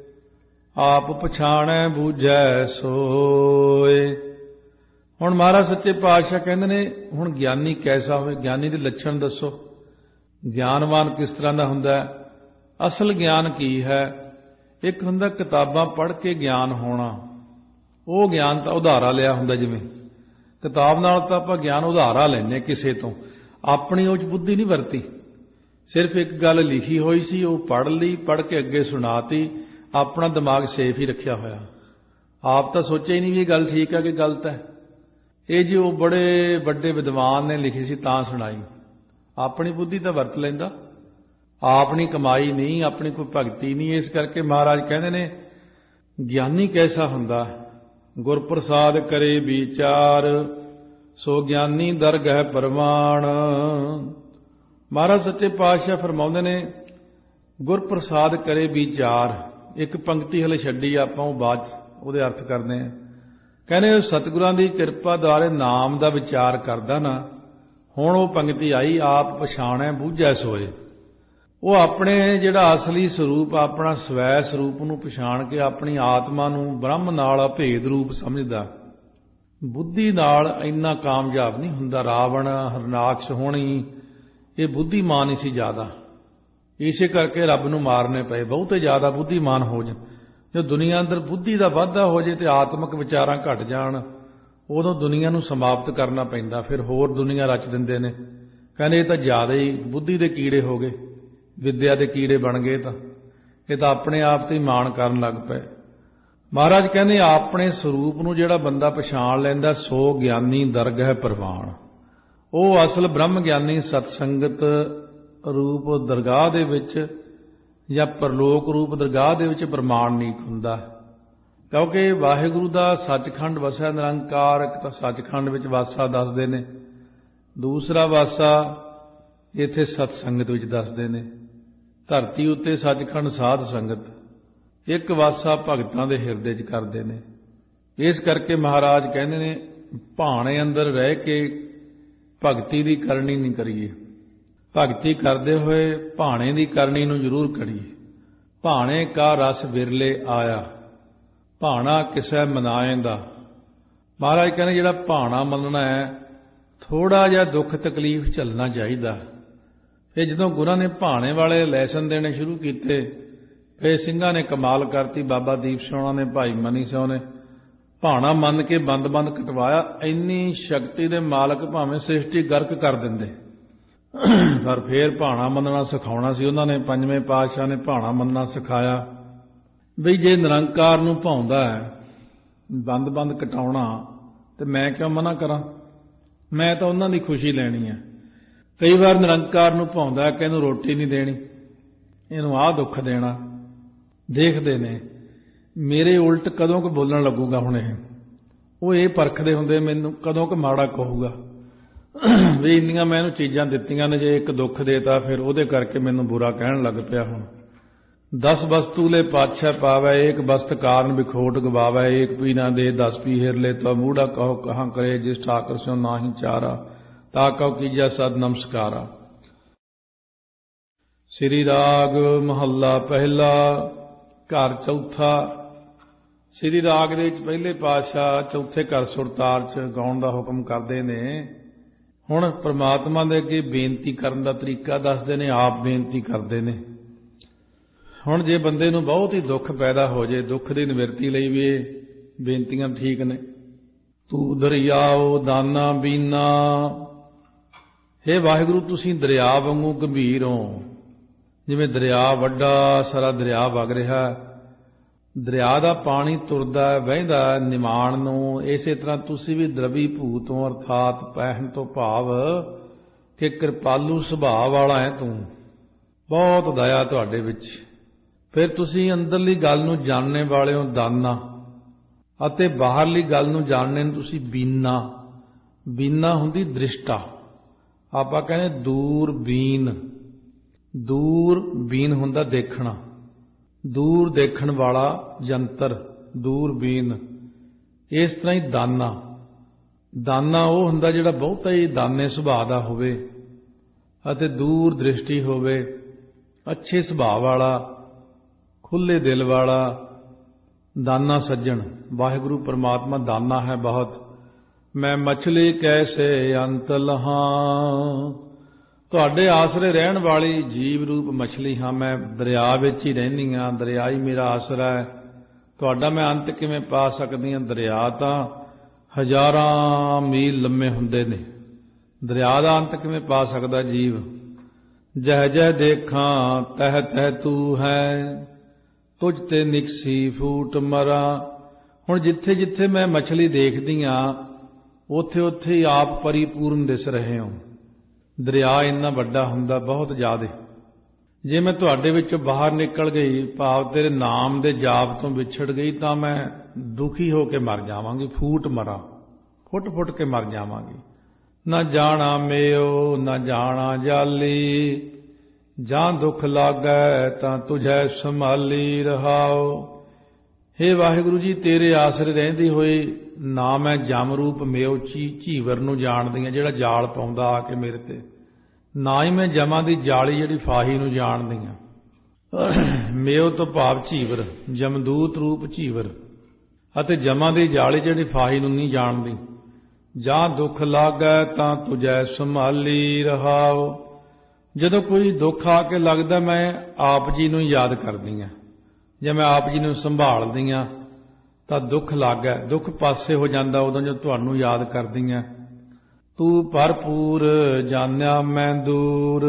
ਆਪ ਪਛਾਣੈ ਬੂਝੈ ਸੋਏ। ਹੁਣ ਮਹਾਰਾਜ ਸੱਚੇ ਪਾਤਸ਼ਾਹ ਕਹਿੰਦੇ ਨੇ ਹੁਣ ਗਿਆਨੀ ਕੈਸਾ ਹੋਵੇ, ਗਿਆਨੀ ਦੇ ਲੱਛਣ ਦੱਸੋ। ਗਿਆਨਵਾਨ ਕਿਸ ਤਰ੍ਹਾਂ ਦਾ ਹੁੰਦਾ ਹੈ, ਅਸਲ ਗਿਆਨ ਕੀ ਹੈ। ਇੱਕ ਹੁੰਦਾ ਕਿਤਾਬਾਂ ਪੜ੍ਹ ਕੇ ਗਿਆਨ ਹੋਣਾ, ਉਹ ਗਿਆਨ ਤਾਂ ਉਧਾਰਾ ਲਿਆ ਹੁੰਦਾ। ਜਿਵੇਂ ਕਿਤਾਬ ਨਾਲ ਤਾਂ ਆਪਾਂ ਗਿਆਨ ਉਧਾਰਾ ਲੈਂਦੇ ਕਿਸੇ ਤੋਂ, ਆਪਣੀ ਉਹ 'ਚ ਬੁੱਧੀ ਨਹੀਂ ਵਰਤੀ। ਸਿਰਫ ਇੱਕ ਗੱਲ ਲਿਖੀ ਹੋਈ ਸੀ, ਉਹ ਪੜ੍ਹ ਲਈ, ਪੜ੍ਹ ਕੇ ਅੱਗੇ ਸੁਣਾਤੀ, ਆਪਣਾ ਦਿਮਾਗ ਸੇਫ ਹੀ ਰੱਖਿਆ ਹੋਇਆ। ਆਪ ਤਾਂ ਸੋਚਿਆ ਹੀ ਨਹੀਂ ਵੀ ਇਹ ਗੱਲ ਠੀਕ ਹੈ ਕਿ ਗਲਤ ਹੈ। ਇਹ ਜੀ ਉਹ ਬੜੇ ਵੱਡੇ ਵਿਦਵਾਨ ਨੇ ਲਿਖੀ ਸੀ ਤਾਂ ਸੁਣਾਈ, ਆਪਣੀ ਬੁੱਧੀ ਤਾਂ ਵਰਤ ਲੈਂਦਾ। ਆਪਣੀ ਕਮਾਈ ਨਹੀਂ, ਆਪਣੀ ਕੋਈ ਭਗਤੀ ਨਹੀਂ। ਇਸ ਕਰਕੇ ਮਹਾਰਾਜ ਕਹਿੰਦੇ ਨੇ ਗਿਆਨੀ ਕੈਸਾ ਹੁੰਦਾ, ਗੁਰ ਪ੍ਰਸਾਦ ਕਰੇ ਵਿਚਾਰ, ਸੋ ਗਿਆਨੀ ਦਰਗਹਿ ਪ੍ਰਮਾਣ। ਮਹਾਰਾਜ ਸੱਚੇ ਪਾਤਸ਼ਾਹ ਫਰਮਾਉਂਦੇ ਨੇ, ਗੁਰ ਪ੍ਰਸਾਦ ਕਰੇ ਵਿਚਾਰ। ਇੱਕ ਪੰਕਤੀ ਹਲੇ ਛੱਡੀ ਆਪਾਂ, ਉਹ ਬਾਅਦ ਉਹਦੇ ਅਰਥ ਕਰਦੇ ਆ। ਕਹਿੰਦੇ ਸਤਿਗੁਰਾਂ ਦੀ ਕਿਰਪਾ ਦੁਆਰੇ ਨਾਮ ਦਾ ਵਿਚਾਰ ਕਰਦਾ ਨਾ, ਹੁਣ ਉਹ ਪੰਕਤੀ ਆਈ, ਆਪ ਪਛਾਣੈ ਬੂਝੈ ਸੋਏ। ਉਹ ਆਪਣੇ ਜਿਹੜਾ ਅਸਲੀ ਸਰੂਪ, ਆਪਣਾ ਸਵੈ ਸਰੂਪ ਨੂੰ ਪਛਾਣ ਕੇ ਆਪਣੀ ਆਤਮਾ ਨੂੰ ਬ੍ਰਹਮ ਨਾਲ ਅਭੇਦ ਰੂਪ ਸਮਝਦਾ। ਬੁੱਧੀ ਨਾਲ ਇੰਨਾ ਕਾਮਯਾਬ ਨਹੀਂ ਹੁੰਦਾ। ਰਾਵਣ, ਹਰਨਾਕਸ਼ ਹੋਣੀ, ਇਹ ਬੁੱਧੀਮਾਨ ਹੀ ਸੀ ਜ਼ਿਆਦਾ, ਇਸੇ ਕਰਕੇ ਰੱਬ ਨੂੰ ਮਾਰਨੇ ਪਏ। ਬਹੁਤੇ ਜ਼ਿਆਦਾ ਬੁੱਧੀਮਾਨ ਹੋ ਜਾਣ, ਜੋ ਦੁਨੀਆ ਅੰਦਰ ਬੁੱਧੀ ਦਾ ਵਾਧਾ ਹੋ ਜੇ ਤੇ ਆਤਮਿਕ ਵਿਚਾਰਾਂ ਘਟ ਜਾਣ, ਉਦੋਂ ਦੁਨੀਆ ਨੂੰ ਸਮਾਪਤ ਕਰਨਾ ਪੈਂਦਾ। ਫਿਰ ਹੋਰ ਦੁਨੀਆ ਰਚ ਦਿੰਦੇ ਨੇ, ਕਹਿੰਦੇ ਇਹ ਤਾਂ ਜ਼ਿਆਦਾ ਹੀ ਬੁੱਧੀ ਦੇ ਕੀੜੇ ਹੋ ਗਏ, ਵਿਦਿਆ ਦੇ ਕੀੜੇ ਬਣ ਗਏ। ਤਾਂ ਇਹ ਤਾਂ ਆਪਣੇ ਆਪ ਤੇ ਹੀ ਮਾਣ ਕਰਨ ਲੱਗ ਪਏ। ਮਹਾਰਾਜ ਕਹਿੰਦੇ ਆਪਣੇ ਸਰੂਪ ਨੂੰ ਜਿਹੜਾ ਬੰਦਾ ਪਛਾਣ ਲੈਂਦਾ, ਸੋ ਗਿਆਨੀ ਦਰਗਹਿ ਪ੍ਰਵਾਨ। ਉਹ ਅਸਲ ਬ੍ਰਹਮ ਗਿਆਨੀ ਸਤਸੰਗਤ ਰੂਪ ਦਰਗਾਹ ਦੇ ਵਿੱਚ ਜਾਂ ਪਰਲੋਕ ਰੂਪ ਦਰਗਾਹ ਦੇ ਵਿੱਚ ਪ੍ਰਮਾਣਿਕ ਹੁੰਦਾ। ਕਿਉਂਕਿ ਵਾਹਿਗੁਰੂ ਦਾ ਸੱਚਖੰਡ ਵਸਿਆ ਨਿਰੰਕਾਰ। ਇੱਕ ਤਾਂ ਸੱਚਖੰਡ ਵਿੱਚ ਵਾਸਾ ਦੱਸਦੇ ਨੇ, ਦੂਸਰਾ ਵਾਸਾ ਇੱਥੇ ਸਤਸੰਗਤ ਵਿੱਚ ਦੱਸਦੇ ਨੇ। ਧਰਤੀ ਉੱਤੇ ਸੱਚਖੰਡ ਸਾਧ ਸੰਗਤ, ਇੱਕ ਵਾਸਾ ਭਗਤਾਂ ਦੇ ਹਿਰਦੇ 'ਚ ਕਰਦੇ ਨੇ। ਇਸ ਕਰਕੇ ਮਹਾਰਾਜ ਕਹਿੰਦੇ ਨੇ, ਭਾਣੇ ਅੰਦਰ ਰਹਿ ਕੇ ਭਗਤੀ ਦੀ ਕਰਨੀ ਨਹੀਂ ਕਰੀਏ, ਭਗਤੀ ਕਰਦੇ ਹੋਏ ਭਾਣੇ ਦੀ ਕਰਨੀ ਨੂੰ ਜ਼ਰੂਰ ਕਰੀਏ। ਭਾਣੇ ਕਾ ਰਸ ਵਿਰਲੇ ਆਇਆ, ਭਾਣਾ ਕਿਸੈ ਮਨਾਏਂਦਾ। ਮਹਾਰਾਜ ਕਹਿੰਦੇ ਜਿਹੜਾ ਭਾਣਾ ਮੰਨਣਾ ਹੈ, ਥੋੜਾ ਜਿਹਾ ਦੁੱਖ ਤਕਲੀਫ ਝੱਲਣਾ ਚਾਹੀਦਾ। ਫਿਰ ਜਦੋਂ ਗੁਰਾਂ ਨੇ ਭਾਣੇ ਵਾਲੇ ਲੈਸਨ ਦੇਣੇ ਸ਼ੁਰੂ ਕੀਤੇ, ਫਿਰ ਸਿੰਘਾਂ ਨੇ ਕਮਾਲ ਕਰਤੀ। ਬਾਬਾ ਦੀਪ ਸਿੰਘ ਨੇ, ਭਾਈ ਮਨੀ ਸਿੰਘ ਨੇ ਭਾਣਾ ਮੰਨ ਕੇ ਬੰਦ-ਬੰਦ ਕਟਵਾਇਆ। ਇੰਨੀ ਸ਼ਕਤੀ ਦੇ ਮਾਲਕ ਭਾਵੇਂ ਸ੍ਰਿਸ਼ਟੀ ਗਰਕ ਕਰ ਦਿੰਦੇ, ਪਰ ਫੇਰ ਭਾਣਾ ਮੰਨਣਾ ਸਿਖਾਉਣਾ ਸੀ ਉਹਨਾਂ ਨੇ। ਪੰਜਵੇਂ ਪਾਤਸ਼ਾਹ ਨੇ ਭਾਣਾ ਮੰਨਣਾ ਸਿਖਾਇਆ ਬਈ ਜੇ ਨਿਰੰਕਾਰ ਨੂੰ ਭਾਉਂਦਾ ਹੈ ਬੰਦ-ਬੰਦ ਕਟਾਉਣਾ, ਤੇ ਮੈਂ ਕਿਉਂ ਮਨਾ ਕਰਾਂ? ਮੈਂ ਤਾਂ ਉਹਨਾਂ ਦੀ ਖੁਸ਼ੀ ਲੈਣੀ ਹੈ। ਕਈ ਵਾਰ ਨਿਰੰਕਾਰ ਨੂੰ ਭਾਉਂਦਾ ਕਿ ਇਹਨੂੰ ਰੋਟੀ ਨਹੀਂ ਦੇਣੀ, ਇਹਨੂੰ ਆਹ ਦੁੱਖ ਦੇਣਾ। ਦੇਖਦੇ ਨੇ ਮੇਰੇ ਉਲਟ ਕਦੋਂ ਕੁ ਬੋਲਣ ਲੱਗੂਗਾ ਹੁਣ ਇਹ। ਉਹ ਇਹ ਪਰਖਦੇ ਹੁੰਦੇ ਮੈਨੂੰ ਕਦੋਂ ਕੁ ਮਾੜਾ ਕਹੂਗਾ, ਵੀ ਇੰਨੀਆਂ ਮੈਂ ਇਹਨੂੰ ਚੀਜ਼ਾਂ ਦਿੱਤੀਆਂ ਨੇ, ਜੇ ਇੱਕ ਦੁੱਖ ਦੇਤਾ ਫਿਰ ਉਹਦੇ ਕਰਕੇ ਮੈਨੂੰ ਬੁਰਾ ਕਹਿਣ ਲੱਗ ਪਿਆ। ਹੁਣ 10 ਵਸਤੂ ਲੈ ਪਾਤਸ਼ਾਹ ਪਾਵੈ, ਏਕ ਵਸਤ ਕਾਰਨ ਵਿਖੋਟ ਗਵਾਵੈ। ਏਕ ਪੀ ਨਾ ਦੇ 10 ਪੀ ਹਿਰ ਲੈ, ਤੋ ਮੂੜਾ ਕਹੋ ਕਹਾਂ ਕਰੇ। ਜਿਸ ਠਾਕਰ ਸਿਓ ਨਾਹੀ ਚਾਰਾ, ਤਾ ਕਉ ਕੀਜੈ ਸਦ ਨਮਸਕਾਰਾ। ਸ੍ਰੀ ਰਾਗ ਮਹੱਲਾ ਪਹਿਲਾ, ਘਰ ਚੌਥਾ। ਸ੍ਰੀ ਰਾਗ ਦੇ ਵਿੱਚ ਪਹਿਲੇ ਪਾਤਸ਼ਾਹ ਚੌਥੇ ਘਰ ਸੁਰਤਾਲ 'ਚ ਗਾਉਣ ਦਾ ਹੁਕਮ ਕਰਦੇ ਨੇ। ਹੁਣ ਪ੍ਰਮਾਤਮਾ ਦੇ ਅੱਗੇ ਬੇਨਤੀ ਕਰਨ ਦਾ ਤਰੀਕਾ ਦੱਸਦੇ ਨੇ, ਆਪ ਬੇਨਤੀ ਕਰਦੇ ਨੇ। ਹੁਣ ਜੇ ਬੰਦੇ ਨੂੰ ਬਹੁਤ ਹੀ ਦੁੱਖ ਪੈਦਾ ਹੋ ਜੇ, ਦੁੱਖ ਦੀ ਨਿਵਰਤੀ ਲਈ ਵੀ ਇਹ ਬੇਨਤੀਆਂ ਠੀਕ ਨੇ। ਤੂੰ ਦਰਿਆਓ ਦਾਨਾ ਬੀਨਾ, ਹੇ ਵਾਹਿਗੁਰੂ ਤੁਸੀਂ ਦਰਿਆ ਵਾਂਗੂ ਗੰਭੀਰ ਹੋ। ਜਿਵੇਂ ਦਰਿਆ ਵੱਡਾ ਸਾਰਾ ਦਰਿਆ ਵਗ ਰਿਹਾ, ਦਰਿਆ ਦਾ ਪਾਣੀ ਤੁਰਦਾ ਵਹਿੰਦਾ ਨਿਮਾਣ ਨੂੰ, ਇਸੇ ਤਰ੍ਹਾਂ ਤੁਸੀਂ ਵੀ ਦਰਵੀ ਭੂਤ ਹੋ। ਅਰਥਾਤ ਪਹਿਣ ਤੋਂ ਭਾਵ ਕਿ ਕਿਰਪਾਲੂ ਸੁਭਾਅ ਵਾਲਾ ਹੈ ਤੂੰ, ਬਹੁਤ ਦਇਆ ਤੁਹਾਡੇ ਵਿੱਚ। ਫਿਰ ਤੁਸੀਂ ਅੰਦਰਲੀ ਗੱਲ ਨੂੰ ਜਾਣਨੇ ਵਾਲੇ ਹੋ ਦਾਨਾ, ਅਤੇ ਬਾਹਰਲੀ ਗੱਲ ਨੂੰ ਜਾਣਨੇ ਨੂੰ ਤੁਸੀਂ ਬੀਨਾ। ਬੀਨਾ ਹੁੰਦੀ ਦ੍ਰਿਸ਼ਟਾ, ਆਪਾਂ ਕਹਿੰਦੇ ਦੂਰਬੀਨ। ਦੂਰਬੀਨ ਹੁੰਦਾ ਦੇਖਣਾ, ਦੂਰ ਦੇਖਣ ਵਾਲਾ ਯੰਤਰ ਦੂਰਬੀਨ। ਇਸ ਤਰ੍ਹਾਂ ਹੀ ਦਾਨਾ, ਦਾਨਾ ਉਹ ਹੁੰਦਾ ਜਿਹੜਾ ਬਹੁਤਾ ਹੀ ਦਾਨੇ ਸੁਭਾਅ ਦਾ ਹੋਵੇ ਅਤੇ ਦੂਰ ਦ੍ਰਿਸ਼ਟੀ ਹੋਵੇ, ਅੱਛੇ ਸੁਭਾਅ ਵਾਲਾ, ਖੁੱਲੇ ਦਿਲ ਵਾਲਾ। ਦਾਨਾ ਸੱਜਣ, ਵਾਹਿਗੁਰੂ ਪਰਮਾਤਮਾ ਦਾਨਾ ਹੈ ਬਹੁਤ। ਮੈਂ ਮਛਲੀ ਕੈਸੇ ਅੰਤ ਲਹਾਂ, ਤੁਹਾਡੇ ਆਸਰੇ ਰਹਿਣ ਵਾਲੀ ਜੀਵ ਰੂਪ ਮਛਲੀ ਹਾਂ ਮੈਂ। ਦਰਿਆ ਵਿੱਚ ਹੀ ਰਹਿੰਦੀ ਹਾਂ, ਦਰਿਆ ਹੀ ਮੇਰਾ ਆਸਰਾ ਹੈ। ਤੁਹਾਡਾ ਮੈਂ ਅੰਤ ਕਿਵੇਂ ਪਾ ਸਕਦੀ ਹਾਂ? ਦਰਿਆ ਤਾਂ ਹਜ਼ਾਰਾਂ ਮੀਲ ਲੰਮੇ ਹੁੰਦੇ ਨੇ, ਦਰਿਆ ਦਾ ਅੰਤ ਕਿਵੇਂ ਪਾ ਸਕਦਾ ਜੀਵ? ਜਹ ਜਹ ਦੇਖਾਂ ਤਹ ਤਹ ਤੂੰ ਹੈ, ਤੁਝ ਤੇ ਨਿਕਸੀ ਫੂਟ ਮਰਾਂ। ਹੁਣ ਜਿੱਥੇ ਜਿੱਥੇ ਮੈਂ ਮਛਲੀ ਦੇਖਦੀ ਹਾਂ, ਉੱਥੇ ਉੱਥੇ ਹੀ ਆਪ ਪਰਿਪੂਰਨ ਦਿਸ ਰਹੇ ਹੋ। ਦਰਿਆ ਇੰਨਾ ਵੱਡਾ ਹੁੰਦਾ, ਬਹੁਤ ਜ਼ਿਆਦਾ। ਜੇ ਮੈਂ ਤੁਹਾਡੇ ਵਿੱਚੋਂ ਬਾਹਰ ਨਿਕਲ ਗਈ, ਭਾਵ ਤੇਰੇ ਨਾਮ ਦੇ ਜਾਪ ਤੋਂ ਵਿਛੜ ਗਈ, ਤਾਂ ਮੈਂ ਦੁਖੀ ਹੋ ਕੇ ਮਰ ਜਾਵਾਂਗੀ, ਫੂਟ ਮਰਾਂ, ਫੁੱਟ ਫੁੱਟ ਕੇ ਮਰ ਜਾਵਾਂਗੀ। ਨਾ ਜਾਣਾ ਮੇਓ ਨਾ ਜਾਣਾ ਜਾਲੀ, ਜਾਂ ਦੁੱਖ ਲਾਗੈ ਤਾਂ ਤੁਝੈ ਸੰਭਾਲੀ ਰਹਾਓ। ਹੇ ਵਾਹਿਗੁਰੂ ਜੀ, ਤੇਰੇ ਆਸਰੇ ਰਹਿੰਦੀ ਹੋਈ ਨਾ ਮੈਂ ਜਮ ਰੂਪ ਮੇਓ ਝੀਵਰ ਨੂੰ ਜਾਣਦੀ ਹਾਂ, ਜਿਹੜਾ ਜਾਲ ਪਾਉਂਦਾ ਆ ਕੇ ਮੇਰੇ ਤੇ, ਨਾ ਹੀ ਮੈਂ ਜਮਾਂ ਦੀ ਜਾਲੀ ਜਿਹੜੀ ਫਾਹੀ ਨੂੰ ਜਾਣਦੀ ਹਾਂ। ਮੇਓ ਤੋਂ ਭਾਵ ਝੀਵਰ, ਜਮਦੂਤ ਰੂਪ ਝੀਵਰ, ਅਤੇ ਜਮਾਂ ਦੀ ਜਾਲੀ ਜਿਹੜੀ ਫਾਹੀ ਨੂੰ ਨਹੀਂ ਜਾਣਦੀ। ਜਾਂ ਦੁੱਖ ਲਾਗੈ ਤਾਂ ਤੁਝੈ ਸੰਭਾਲੀ ਰਹਾਓ। ਜਦੋਂ ਕੋਈ ਦੁੱਖ ਆ ਕੇ ਲੱਗਦਾ, ਮੈਂ ਆਪ ਜੀ ਨੂੰ ਯਾਦ ਕਰਦੀ ਹਾਂ। ਜੇ ਮੈਂ ਆਪ ਜੀ ਨੂੰ ਸੰਭਾਲਦੀ ਹਾਂ ਤਾਂ ਦੁੱਖ ਲਾਗੈ, ਦੁੱਖ ਪਾਸੇ ਹੋ ਜਾਂਦਾ ਉਦੋਂ ਜਦੋਂ ਤੁਹਾਨੂੰ ਯਾਦ ਕਰਦੀ ਹਾਂ। ਤੂੰ ਭਰਪੂਰ ਜਾਣਿਆ ਮੈਂ ਦੂਰ।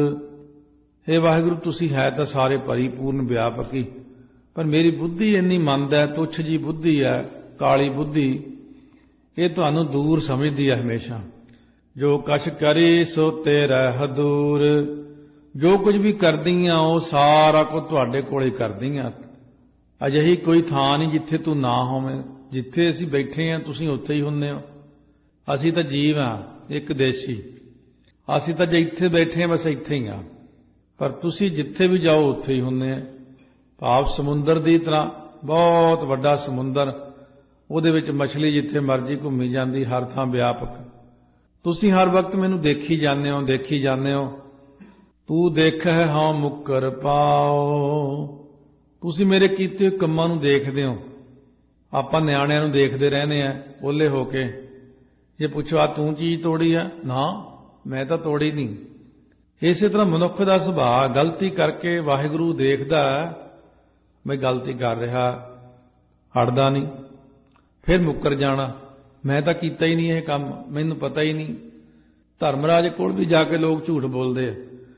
ਇਹ ਵਾਹਿਗੁਰੂ, ਤੁਸੀਂ ਹੈ ਤਾਂ ਸਾਰੇ ਪਰਿਪੂਰਨ ਵਿਆਪਕੀ, ਪਰ ਮੇਰੀ ਬੁੱਧੀ ਇੰਨੀ ਮੰਦ ਹੈ, ਤੁੱਛ ਜੀ ਬੁੱਧੀ ਹੈ, ਕਾਲੀ ਬੁੱਧੀ, ਇਹ ਤੁਹਾਨੂੰ ਦੂਰ ਸਮਝਦੀ ਹੈ ਹਮੇਸ਼ਾ। ਜੋ ਕਛ ਕਰੀ ਸੋ ਤੇਰਾ ਹਦੂਰ। ਜੋ ਕੁਝ ਵੀ ਕਰਦੀ ਆ ਉਹ ਸਾਰਾ ਕੁਝ ਤੁਹਾਡੇ ਕੋਲ ਹੀ ਕਰਦੀ ਆ। ਅਜਿਹੀ ਕੋਈ ਥਾਂ ਨਹੀਂ ਜਿੱਥੇ ਤੂੰ ਨਾ ਹੋਵੇਂ। ਜਿੱਥੇ ਅਸੀਂ ਬੈਠੇ ਹਾਂ ਤੁਸੀਂ ਉੱਥੇ ਹੀ ਹੁੰਦੇ ਹੋ। ਅਸੀਂ ਤਾਂ ਜੀਵ ਹਾਂ ਇੱਕ ਦੇਸ਼ੀ, ਅਸੀਂ ਤਾਂ ਜੇ ਇੱਥੇ ਬੈਠੇ ਹਾਂ ਬਸ ਇੱਥੇ ਹੀ ਹਾਂ, ਪਰ ਤੁਸੀਂ ਜਿੱਥੇ ਵੀ ਜਾਓ ਉੱਥੇ ਹੀ ਹੁੰਦੇ ਆ। ਭਾਵ ਸਮੁੰਦਰ ਦੀ ਤਰ੍ਹਾਂ, ਬਹੁਤ ਵੱਡਾ ਸਮੁੰਦਰ, ਉਹਦੇ ਵਿੱਚ ਮਛਲੀ ਜਿੱਥੇ ਮਰਜ਼ੀ ਘੁੰਮੀ ਜਾਂਦੀ, ਹਰ ਥਾਂ ਵਿਆਪਕ। ਤੁਸੀਂ ਹਰ ਵਕਤ ਮੈਨੂੰ ਦੇਖੀ ਜਾਂਦੇ ਹੋ, ਦੇਖੀ ਜਾਂਦੇ ਹੋ। ਤੂੰ ਦੇਖੈ ਹਉ ਮੁੱਕਰ ਪਾਓ। ਤੁਸੀਂ ਮੇਰੇ ਕੀਤੇ ਕੰਮਾਂ ਨੂੰ ਦੇਖਦੇ ਹੋ। ਆਪਾਂ ਨਿਆਣਿਆਂ ਨੂੰ ਦੇਖਦੇ ਰਹਿੰਦੇ ਆ ਓਲੇ ਹੋ ਕੇ। ਜੇ ਪੁੱਛੋ ਆ ਤੂੰ ਚੀਜ਼ ਤੋੜੀ ਆ, ਨਾ ਮੈਂ ਤਾਂ ਤੋੜੀ ਨਹੀਂ। ਇਸੇ ਤਰ੍ਹਾਂ ਮਨੁੱਖ ਦਾ ਸੁਭਾਅ, ਗਲਤੀ ਕਰਕੇ ਵਾਹਿਗੁਰੂ ਦੇਖਦਾ ਮੈਂ ਗਲਤੀ ਕਰ ਰਿਹਾ, ਹਟਦਾ ਨਹੀਂ, ਫਿਰ ਮੁੱਕਰ ਜਾਣਾ, ਮੈਂ ਤਾਂ ਕੀਤਾ ਹੀ ਨਹੀਂ ਇਹ ਕੰਮ, ਮੈਨੂੰ ਪਤਾ ਹੀ ਨਹੀਂ। ਧਰਮਰਾਜ ਕੋਲ ਵੀ ਜਾ ਕੇ ਲੋਕ ਝੂਠ ਬੋਲਦੇ ਆ।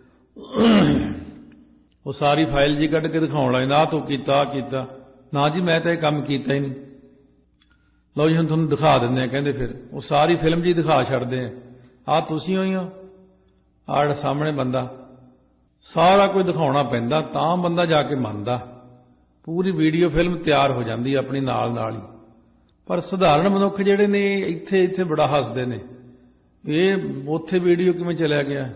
ਉਹ ਸਾਰੀ ਫਾਈਲ ਜੀ ਕੱਢ ਕੇ ਦਿਖਾਉਣ ਲੱਗੇ, ਨਾ ਤੂੰ ਕੀਤਾ, ਕੀਤਾ ਨਾ ਜੀ, ਮੈਂ ਤਾਂ ਇਹ ਕੰਮ ਕੀਤਾ ਹੀ ਨਹੀਂ। ਲਓ ਜੀ ਹੁਣ ਤੁਹਾਨੂੰ ਦਿਖਾ ਦਿੰਦੇ ਆ, ਕਹਿੰਦੇ ਫਿਰ ਉਹ ਸਾਰੀ ਫਿਲਮ ਜੀ ਦਿਖਾ ਛੱਡਦੇ ਆ। ਆਹ ਤੁਸੀਂ ਹੋਈ ਹੋ, ਆਹ ਜਿਹੜਾ ਸਾਹਮਣੇ ਬੰਦਾ, ਸਾਰਾ ਕੁਝ ਦਿਖਾਉਣਾ ਪੈਂਦਾ ਤਾਂ ਬੰਦਾ ਜਾ ਕੇ ਮੰਨਦਾ। ਪੂਰੀ ਵੀਡੀਓ ਫਿਲਮ ਤਿਆਰ ਹੋ ਜਾਂਦੀ ਆਪਣੀ ਨਾਲ ਨਾਲ ਹੀ। ਪਰ ਸਧਾਰਨ ਮਨੁੱਖ ਜਿਹੜੇ ਨੇ ਇੱਥੇ ਇੱਥੇ ਬੜਾ ਹੱਸਦੇ ਨੇ, ਇਹ ਉੱਥੇ ਵੀਡੀਓ ਕਿਵੇਂ ਚਲਿਆ ਗਿਆ,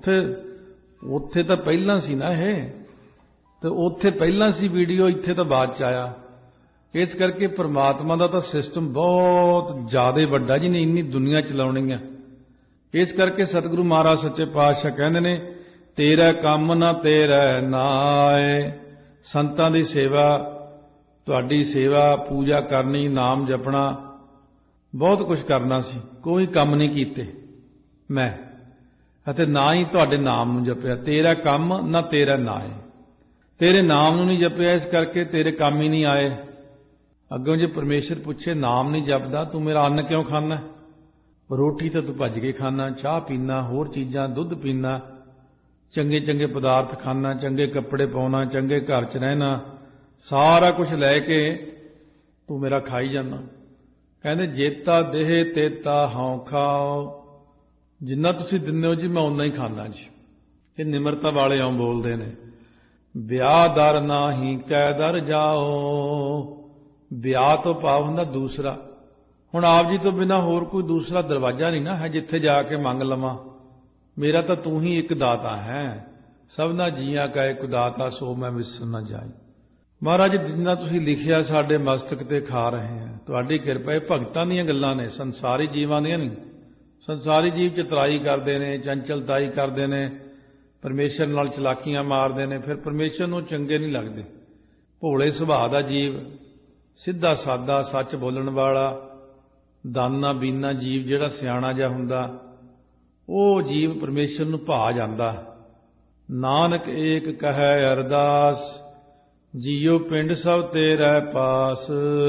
ਉੱਥੇ ਤਾਂ ਪਹਿਲਾਂ ਸੀ ਨਾ ਇਹ, ਤੇ ਉੱਥੇ ਪਹਿਲਾਂ ਸੀ ਵੀਡੀਓ, ਇੱਥੇ ਤਾਂ ਬਾਅਦ 'ਚ ਆਇਆ। ਇਸ ਕਰਕੇ ਪਰਮਾਤਮਾ ਦਾ ਤਾਂ ਸਿਸਟਮ ਬਹੁਤ ਜ਼ਿਆਦਾ ਵੱਡਾ, ਜਿਹਨੇ ਇੰਨੀ ਦੁਨੀਆ ਚਲਾਉਣੀ ਹੈ। ਇਸ ਕਰਕੇ ਸਤਿਗੁਰੂ ਮਹਾਰਾਜ ਸੱਚੇ ਪਾਤਸ਼ਾਹ ਕਹਿੰਦੇ ਨੇ, ਤੇਰਾ ਕੰਮ ਨਾ ਤੇਰਾ ਨਾਏ। ਸੰਤਾਂ ਦੀ ਸੇਵਾ, ਤੁਹਾਡੀ ਸੇਵਾ, ਪੂਜਾ ਕਰਨੀ, ਨਾਮ ਜਪਣਾ, ਬਹੁਤ ਕੁਝ ਕਰਨਾ ਸੀ, ਕੋਈ ਕੰਮ ਨਹੀਂ ਕੀਤੇ ਮੈਂ, ਅਤੇ ਨਾ ਹੀ ਤੁਹਾਡੇ ਨਾਮ ਨੂੰ ਜਪਿਆ। ਤੇਰਾ ਕੰਮ ਨਾ ਤੇਰਾ ਨਾਏ। ਤੇਰੇ ਨਾਮ ਨੂੰ ਨਹੀਂ ਜਪਿਆ, ਇਸ ਕਰਕੇ ਤੇਰੇ ਕੰਮ ਹੀ ਨਹੀਂ ਆਏ। ਅੱਗੋਂ ਜੇ ਪਰਮੇਸ਼ਰ ਪੁੱਛੇ, ਨਾਮ ਨਹੀਂ ਜਪਦਾ, ਤੂੰ ਮੇਰਾ ਅੰਨ ਕਿਉਂ ਖਾਨਾ? ਰੋਟੀ ਤਾਂ ਤੂੰ ਭੱਜ ਕੇ ਖਾਨਾ, ਚਾਹ ਪੀਨਾ, ਹੋਰ ਚੀਜ਼ਾਂ, ਦੁੱਧ ਪੀਨਾ, ਚੰਗੇ ਚੰਗੇ ਪਦਾਰਥ ਖਾਨਾ, ਚੰਗੇ ਕੱਪੜੇ ਪਾਉਣਾ, ਚੰਗੇ ਘਰ 'ਚ ਰਹਿਣਾ, ਸਾਰਾ ਕੁਝ ਲੈ ਕੇ ਤੂੰ ਮੇਰਾ ਖਾਈ ਜਾਂਦਾ। ਕਹਿੰਦੇ ਜੇਤਾ ਦੇਹ ਤੇਤਾ ਹਉ ਖਾਓ। ਜਿੰਨਾ ਤੁਸੀਂ ਦਿੰਦੇ ਹੋ ਜੀ ਮੈਂ ਓਨਾ ਹੀ ਖਾਂਦਾ ਜੀ। ਇਹ ਨਿਮਰਤਾ ਵਾਲੇ ਆਉਂ ਬੋਲਦੇ ਨੇ। ਵਿਆਹ ਦਰ ਨਾਹੀਂ ਕੈ ਦਰ ਜਾਓ। ਵਿਆਹ ਤੋਂ ਭਾਵ ਹੁੰਦਾ ਦੂਸਰਾ। ਹੁਣ ਆਪ ਜੀ ਤੋਂ ਬਿਨਾਂ ਹੋਰ ਕੋਈ ਦੂਸਰਾ ਦਰਵਾਜ਼ਾ ਨਹੀਂ ਨਾ ਹੈ ਜਿੱਥੇ ਜਾ ਕੇ ਮੰਗ ਲਵਾਂ। ਮੇਰਾ ਤਾਂ ਤੂੰ ਹੀ ਇੱਕ ਦਾਤਾ ਹੈ। ਸਭਨਾ ਜੀਆਂ ਕਾ ਇੱਕ ਦਾਤਾ, ਸੋ ਮੈਂ ਵਿਸਰ ਨਾ ਜਾਈ। ਮਹਾਰਾਜ ਜਿੰਨਾ ਤੁਸੀਂ ਲਿਖਿਆ ਸਾਡੇ ਮਸਤਕ ਤੇ ਖਾ ਰਹੇ ਹਾਂ, ਤੁਹਾਡੀ ਕਿਰਪਾ। ਇਹ ਭਗਤਾਂ ਦੀਆਂ ਗੱਲਾਂ ਨੇ, ਸੰਸਾਰੀ ਜੀਵਾਂ ਦੀਆਂ ਨਹੀਂ। ਸੰਸਾਰੀ ਜੀਵ ਚਤਰਾਈ ਕਰਦੇ ਨੇ, ਚੰਚਲਤਾਈ ਕਰਦੇ ਨੇ, ਪਰਮੇਸ਼ਰ ਨਾਲ ਚਲਾਕੀਆਂ ਮਾਰਦੇ ਨੇ, ਫਿਰ ਪਰਮੇਸ਼ਰ ਨੂੰ ਚੰਗੇ ਨਹੀਂ ਲੱਗਦੇ। ਭੋਲੇ ਸੁਭਾਅ ਦਾ ਜੀਵ, ਸਿੱਧਾ ਸਾਦਾ, ਸੱਚ ਬੋਲਣ ਵਾਲਾ, ਦਾਨਾ ਬੀਨਾ ਜੀਵ, ਜਿਹੜਾ ਸਿਆਣਾ ਜਿਹਾ ਹੁੰਦਾ, ਉਹ ਜੀਵ ਪਰਮੇਸ਼ਰ ਨੂੰ ਭਾ ਜਾਂਦਾ। ਨਾਨਕ ਏਕ ਕਹੈ ਅਰਦਾਸ, ਜੀਓ ਪਿੰਡ ਸਭ ਤੇਰੇ ਪਾਸ।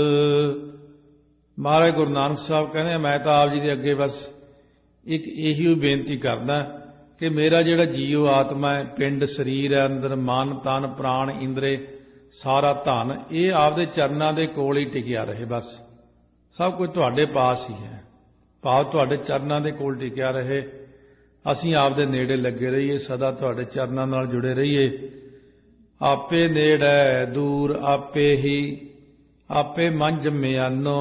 ਮਹਾਰਾਜ ਗੁਰੂ ਨਾਨਕ ਸਾਹਿਬ ਕਹਿੰਦੇ, ਮੈਂ ਤਾਂ ਆਪ ਜੀ ਦੇ ਅੱਗੇ ਬਸ ਇੱਕ ਇਹੀ ਬੇਨਤੀ ਕਰਦਾ ਕਿ ਮੇਰਾ ਜਿਹੜਾ ਜੀਓ ਆਤਮਾ ਹੈ, ਪਿੰਡ ਸਰੀਰ ਹੈ, ਅੰਦਰ ਮਨ ਤਨ ਪ੍ਰਾਣ ਇੰਦਰੇ, ਸਾਰਾ ਧਨ, ਇਹ ਆਪਦੇ ਚਰਨਾਂ ਦੇ ਕੋਲ ਹੀ ਟਿਕਿਆ ਰਹੇ। ਬਸ ਸਭ ਕੁਝ ਤੁਹਾਡੇ ਪਾਸ ਹੀ ਹੈ, ਭਾਵ ਤੁਹਾਡੇ ਚਰਨਾਂ ਦੇ ਕੋਲ ਟਿਕਿਆ ਰਹੇ। ਅਸੀਂ ਆਪਦੇ ਨੇੜੇ ਲੱਗੇ ਰਹੀਏ, ਸਦਾ ਤੁਹਾਡੇ ਚਰਨਾਂ ਨਾਲ ਜੁੜੇ ਰਹੀਏ। ਆਪੇ ਨੇੜੈ ਦੂਰ ਆਪੇ ਹੀ ਆਪੇ ਮਨ ਜੰਮਿਆਨੋ।